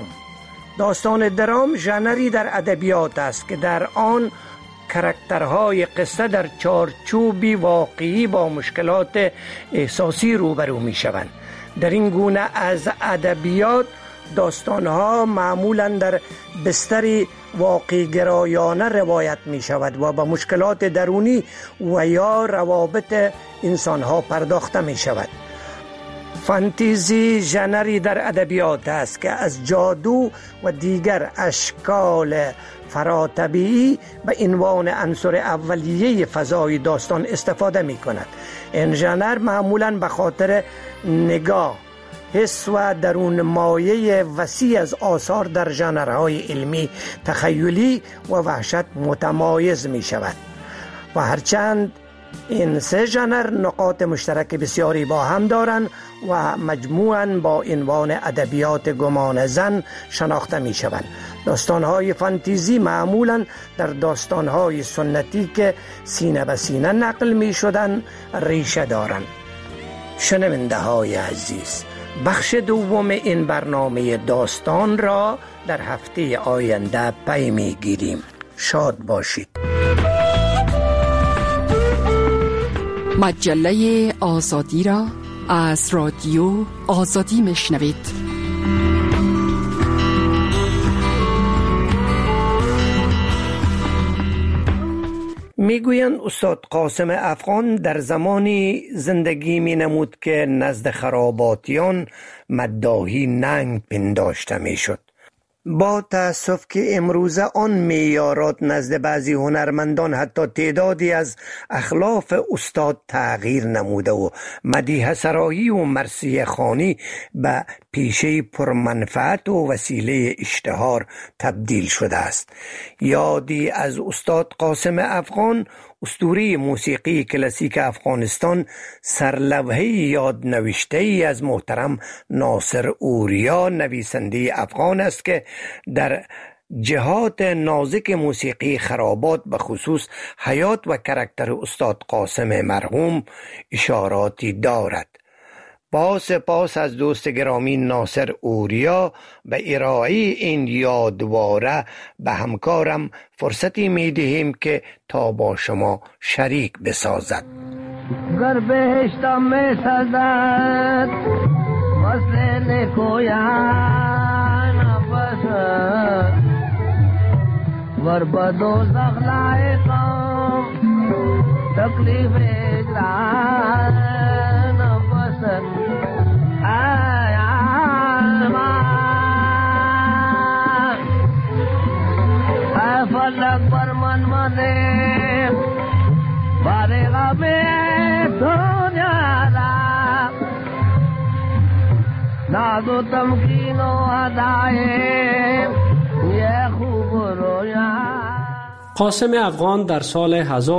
درام ژانری در ادبیات است که در آن کاراکترهای قصه در چارچوبی واقعی با مشکلات احساسی روبرو می شوند. در این گونه از ادبیات داستانها معمولا در بستری واقعی گرایانه روایت می شود و با مشکلات درونی و یا روابط انسانها پرداخته می شود. فانتزی ژانری در ادبیات است که از جادو و دیگر اشکال فراتبیعی به عنوان عنصر اولیه فضای داستان استفاده می کند. این ژانر معمولا به خاطر نگاه، حس و درون مایه وسیع از آثار در ژانرهای علمی، تخیلی و وحشت متمایز می شود و هرچند این 3 ژانر نقاط مشترک بسیاری با هم دارند و مجموعاً با عنوان ادبیات گمان زن شناخته می شوند. داستانهای فانتزی معمولاً در داستانهای سنتی که سینه به سینه نقل می شدند ریشه دارند. شنونده های عزیز، بخش دوم این برنامه داستان را در هفته آینده پی می گیریم. شاد باشید. مجله آزادی را از رادیو آزادی میشنوید. میگویند استاد قاسم افغان در زمانی زندگی می نمود که نزد خراباتیان مداحی ننگ پنداشته می شد. با تأسف که امروزه آن معیارات نزد بعضی هنرمندان حتی تعدادی از اخلاف استاد تغییر نموده و مدیح سرایی و مرثیه خوانی به پیشه پرمنفعت و وسیله اشتهار تبدیل شده است. یادی از استاد قاسم افغان، اسطوره موسیقی کلاسیک افغانستان، سرلوحه یاد نوشته ای از محترم ناصر اوریا نویسنده افغان است که در جهات نازک موسیقی خرابات به خصوص حیات و کاراکتر استاد قاسم مرحوم اشاراتی دارد. با سپاس از دوست گرامی ناصر اوریا به ارائه این یادواره به همکارم فرصتی می دهیم که تا با شما شریک بسازد. گر بهشتم می سزد وصل نکویان نفسد ور بدوزخ لائقم تکلیف اجران نفسد فلک بر من مده بارغا میں دنیا را ناز و تمکین و ادائے یہ خوب رویا. قاسم افغان در سال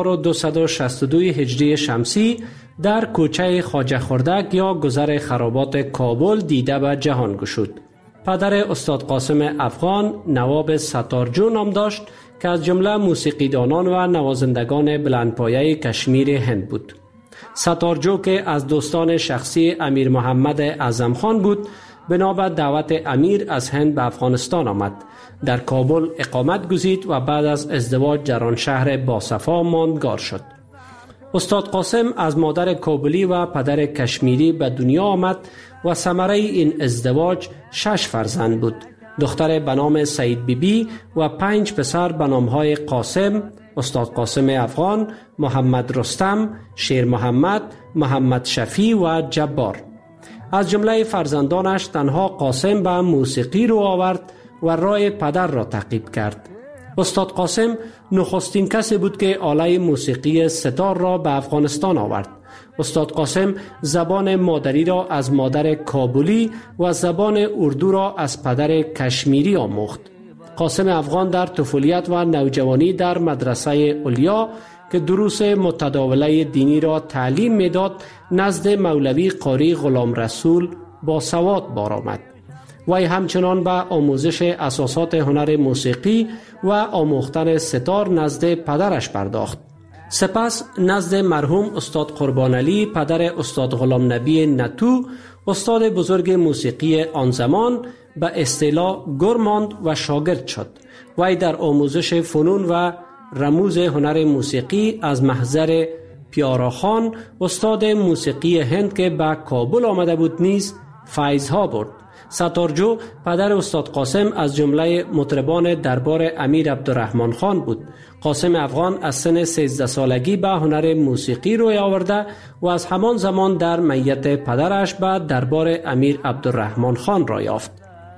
1262 هجری شمسی در کوچه خواجه خردک یا گذر خرابات کابل دیده به جهان گشود. پدر استاد قاسم افغان نواب ستارجو نام داشت که از جمله موسیقیدانان و نوازندگان بلندپایه کشمیر هند بود. ستارجو که از دوستان شخصی امیر محمد اعظم خان بود، بنابر دعوت امیر از هند به افغانستان آمد. در کابل اقامت گزید و بعد از ازدواج در آن شهر باصفا ماندگار شد. استاد قاسم از مادر کابلی و پدر کشمیری به دنیا آمد و ثمره این ازدواج 6 فرزند بود. دختر به نام سعید بیبی و 5 پسر به نامهای قاسم، استاد قاسم افغان، محمد رستم، شیر محمد، محمد شفیع و جبار. از جمله فرزندانش تنها قاسم به موسیقی رو آورد و راه پدر را تعقیب کرد. استاد قاسم نخستین کسی بود که آله موسیقی ستار را به افغانستان آورد. استاد قاسم زبان مادری را از مادر کابلی و زبان اردو را از پدر کشمیری آموخت. قاسم افغان در طفولیت و نوجوانی در مدرسه علیا که دروس متداوله دینی را تعلیم میداد نزد مولوی قاری غلام رسول با سواد بار آمد. وی همچنان به آموزش اساسات هنر موسیقی و آموختن ستار نزد پدرش پرداخت. سپس نزد مرحوم استاد قربان علی پدر استاد غلام نبی نتو، استاد بزرگ موسیقی آن زمان، به اصطلاح گر ماند و شاگرد شد. وی در آموزش فنون و رموز هنر موسیقی از محضر پیارا خان استاد موسیقی هند که به کابل آمده بود نیز فیض‌ها برد. ستارجو پدر استاد قاسم از جمله مطربان دربار امیر عبدالرحمن خان بود. قاسم افغان از سن 13 سالگی به هنر موسیقی روی آورده و از همان زمان در میت پدرش به دربار امیر عبدالرحمن خان را یافت.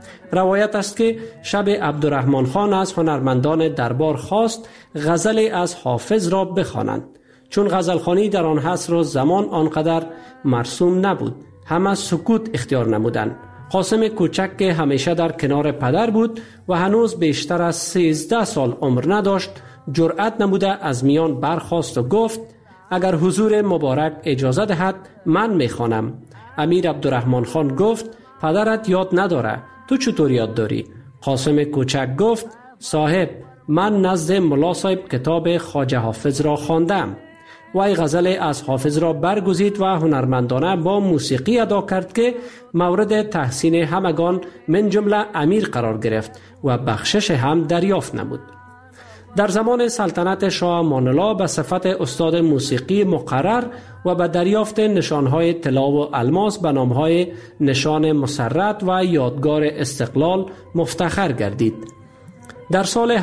روایت است که شب عبدالرحمن خان از هنرمندان دربار خواست غزلی از حافظ را بخوانند. چون غزلخوانی در آن عصر و زمان آنقدر مرسوم نبود، همه سکوت اختیار نمودند. قاسم کوچک که همیشه در کنار پدر بود و هنوز بیشتر از 13 سال عمر نداشت، جرأت نموده از میان برخاست و گفت اگر حضور مبارک اجازه دهد من میخوانم. امیر عبدالرحمن خان گفت پدرت یاد نداره، تو چطور یاد داری؟ قاسم کوچک گفت صاحب من نزد ملا صاحب کتاب خواجه حافظ را خواندم. وی غزل از حافظ را برگزید و هنرمندانه با موسیقی ادا کرد که مورد تحسین همگان من جمله امیر قرار گرفت و بخشش هم دریافت نمود. در زمان سلطنت شاه امان الله به صفت استاد موسیقی مقرر و به دریافت نشانهای طلا و الماس به نامهای نشان مسرت و یادگار استقلال مفتخر گردید. در سال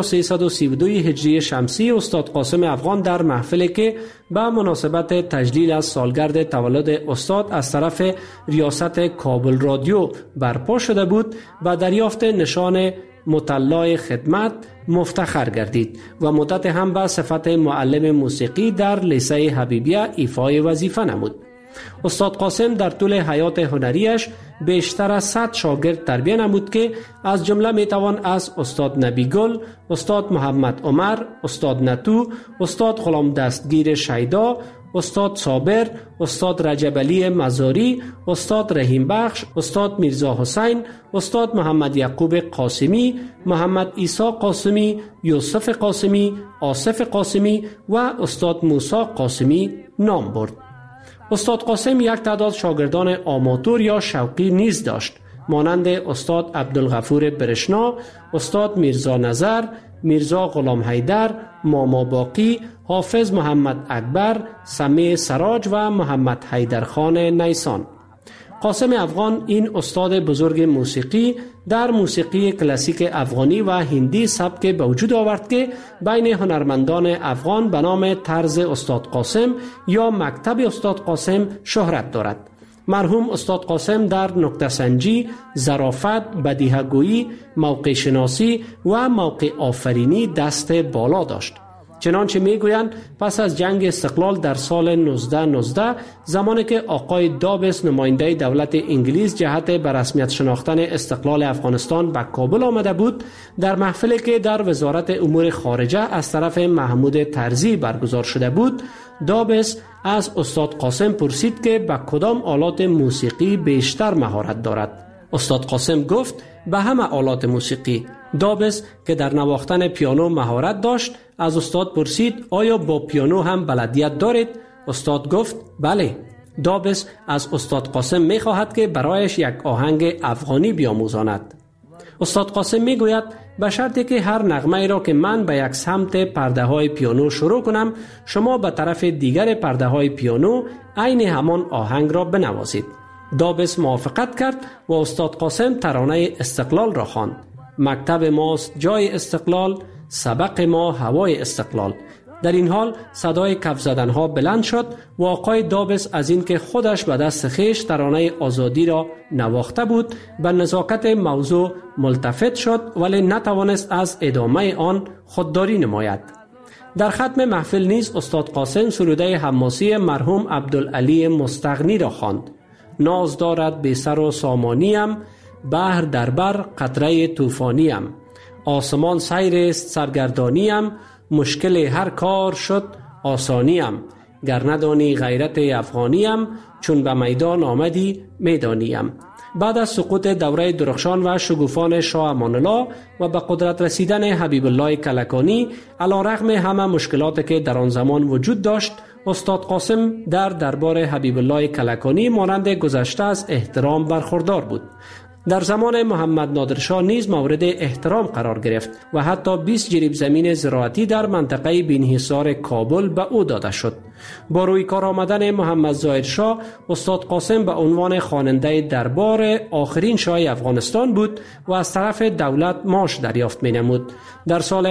1332 هجری شمسی استاد قاسم افغان در محفلی که به مناسبت تجلیل از سالگرد تولد استاد از طرف ریاست کابل رادیو برپا شده بود و دریافت نشان مطلع خدمت مفتخر گردید و مدت هم به صفت معلم موسیقی در لیسه حبیبیه ایفای وظیفه نمود. استاد قاسم در طول حیات هنریش بیشتر از 100 شاگرد تربیت نمود که از جمله میتوان از استاد نبی گل، استاد محمد عمر، استاد نتو، استاد غلام دستگیر شیدا، استاد صابر، استاد رجب علی مزاری، استاد رحیم بخش، استاد میرزا حسین، استاد محمد یعقوب قاسمی، محمد عیسی قاسمی، یوسف قاسمی، آصف قاسمی و استاد موسی قاسمی نام برد. استاد قاسم یک تعداد شاگردان آماتور یا شوقی نیز داشت، مانند استاد عبدالغفور برشنا، استاد میرزا نظر، میرزا غلام حیدر، ماما باقی، حافظ محمد اکبر، سمیع سراج و محمد حیدرخان نیسان. قاسم افغان این استاد بزرگ موسیقی در موسیقی کلاسیک افغانی و هندی سبک به وجود آورد که بین هنرمندان افغان به نام طرز استاد قاسم یا مکتب استاد قاسم شهرت دارد. مرحوم استاد قاسم در نکته سنجی، ظرافت، بدیهه‌گویی، موقع شناسی و موقع آفرینی دست بالا داشت. چنانچه میگویند پس از جنگ استقلال در سال 1919 زمانی که آقای دابس نماینده دولت انگلیس جهت به رسمیت شناختن استقلال افغانستان به کابل آمده بود، در محفلی که در وزارت امور خارجه از طرف محمود طرزی برگزار شده بود، دابس از استاد قاسم پرسید که به کدام آلات موسیقی بیشتر مهارت دارد. استاد قاسم گفت به همه آلات موسیقی. دابس که در نواختن پیانو مهارت داشت از استاد پرسید آیا با پیانو هم بلدیت دارید؟ استاد گفت بله. دابس از استاد قاسم می خواهد که برایش یک آهنگ افغانی بیاموزاند. استاد قاسم می گوید به شرطی که هر نغمه را که من به یک سمت پرده های پیانو شروع کنم، شما به طرف دیگر پرده های پیانو عین همان آهنگ را بنوازید. دابس موافقت کرد و استاد قاسم ترانه استقلال را خواند. مکتب ماست جای استقلال، سبق ما هوای استقلال. در این حال صدای کف زدنها بلند شد و آقای دابس از اینکه خودش به دست خویش ترانه آزادی را نواخته بود به نزاکت موضوع ملتفت شد، ولی نتوانست از ادامه آن خودداری نماید. در ختم محفل نیز استاد قاسم سروده حماسی مرحوم عبدالعلی مستغنی را خواند. ناز دارد بی سر و سامانیم، بحر در بر قطره طوفانیم، آسمان سیر است سرگردانیم، مشکل هر کار شد آسانیم، گر ندانی غیرت افغانیم، چون به میدان آمدی میدانیم. بعد از سقوط دوره درخشان و شگوفان شاه امان الله و به قدرت رسیدن حبیب الله کلکانی، علیرغم همه مشکلاتی که در آن زمان وجود داشت، استاد قاسم در دربار حبیب الله کلکانی مانند گذشته از احترام برخوردار بود. در زمان محمد نادر شاه نیز مورد احترام قرار گرفت و حتی 20 جریب زمین زراعتی در منطقه بینحصار کابل به او داده شد. با روی کار آمدن محمد ظاهر شاه، استاد قاسم به عنوان خواننده دربار آخرین شاه افغانستان بود و از طرف دولت معاش دریافت می‌نمود. در سال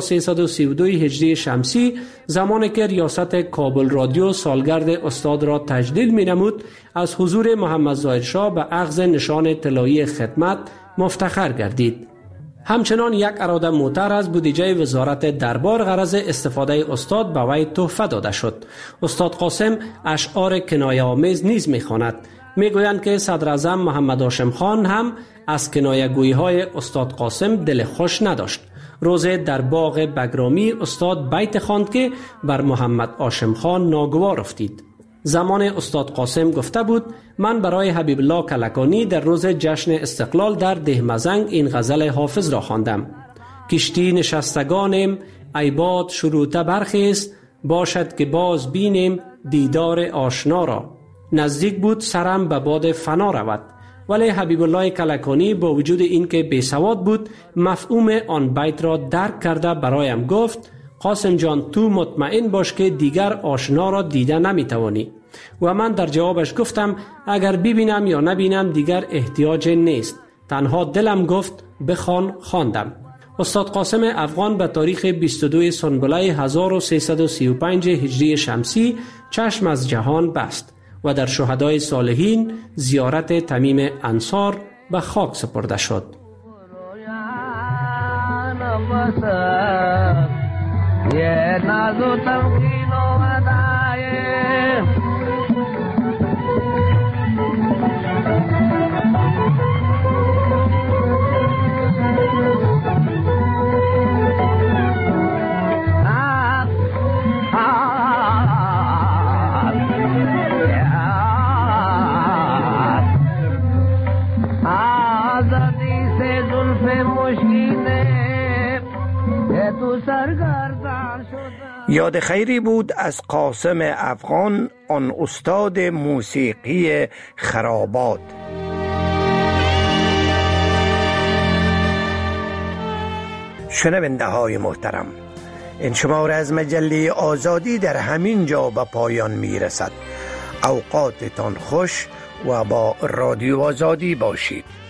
1332 هجری شمسی، زمانی که ریاست کابل رادیو سالگرد استاد را تجلیل می‌نمود، از حضور محمد ظاهر شاه به اخذ نشان طلایی خدمت مفتخر گردید. همچنان یک اراده موتر از بودجه وزارت دربار غرض استفاده استاد به وی تحفه داده شد. استاد قاسم اشعار کنایه آمیز نیز می‌خواند. میگویند که صدر اعظم محمد هاشم خان هم از کنایه گویی های استاد قاسم دل خوش نداشت. روز در باغ بگرامی استاد بیت خواند که بر محمد هاشم خان ناگوار افتید. زمان استاد قاسم گفته بود من برای حبیب الله کلکانی در روز جشن استقلال در دهمزنگ این غزل حافظ را خواندم. کشتی نشستگانیم ای باد شروطه برخیز، باشد که باز بینیم دیدار آشنا را. نزدیک بود سرم به باد فنا رود. ولی حبیب الله کلکانی با وجود اینکه بیسواد بود مفهوم آن بیت را درک کرده برایم گفت قاسم جان تو مطمئن باش که دیگر آشنا را دیده نمیتوانی. و من در جوابش گفتم اگر ببینم یا نبینم دیگر احتیاج نیست، تنها دلم گفت بخوان. خواندم. استاد قاسم افغان به تاریخ 22 سنبله 1335 هجری شمسی چشم از جهان بست و در شهدای صالحین زیارت تمیم انصار به خاک سپرده شد. یاد خیری بود از قاسم افغان، آن استاد موسیقی خرابات. شنونده های محترم، این شماره از مجله آزادی در همین جا به پایان می رسد. اوقاتتان خوش و با رادیو آزادی باشید.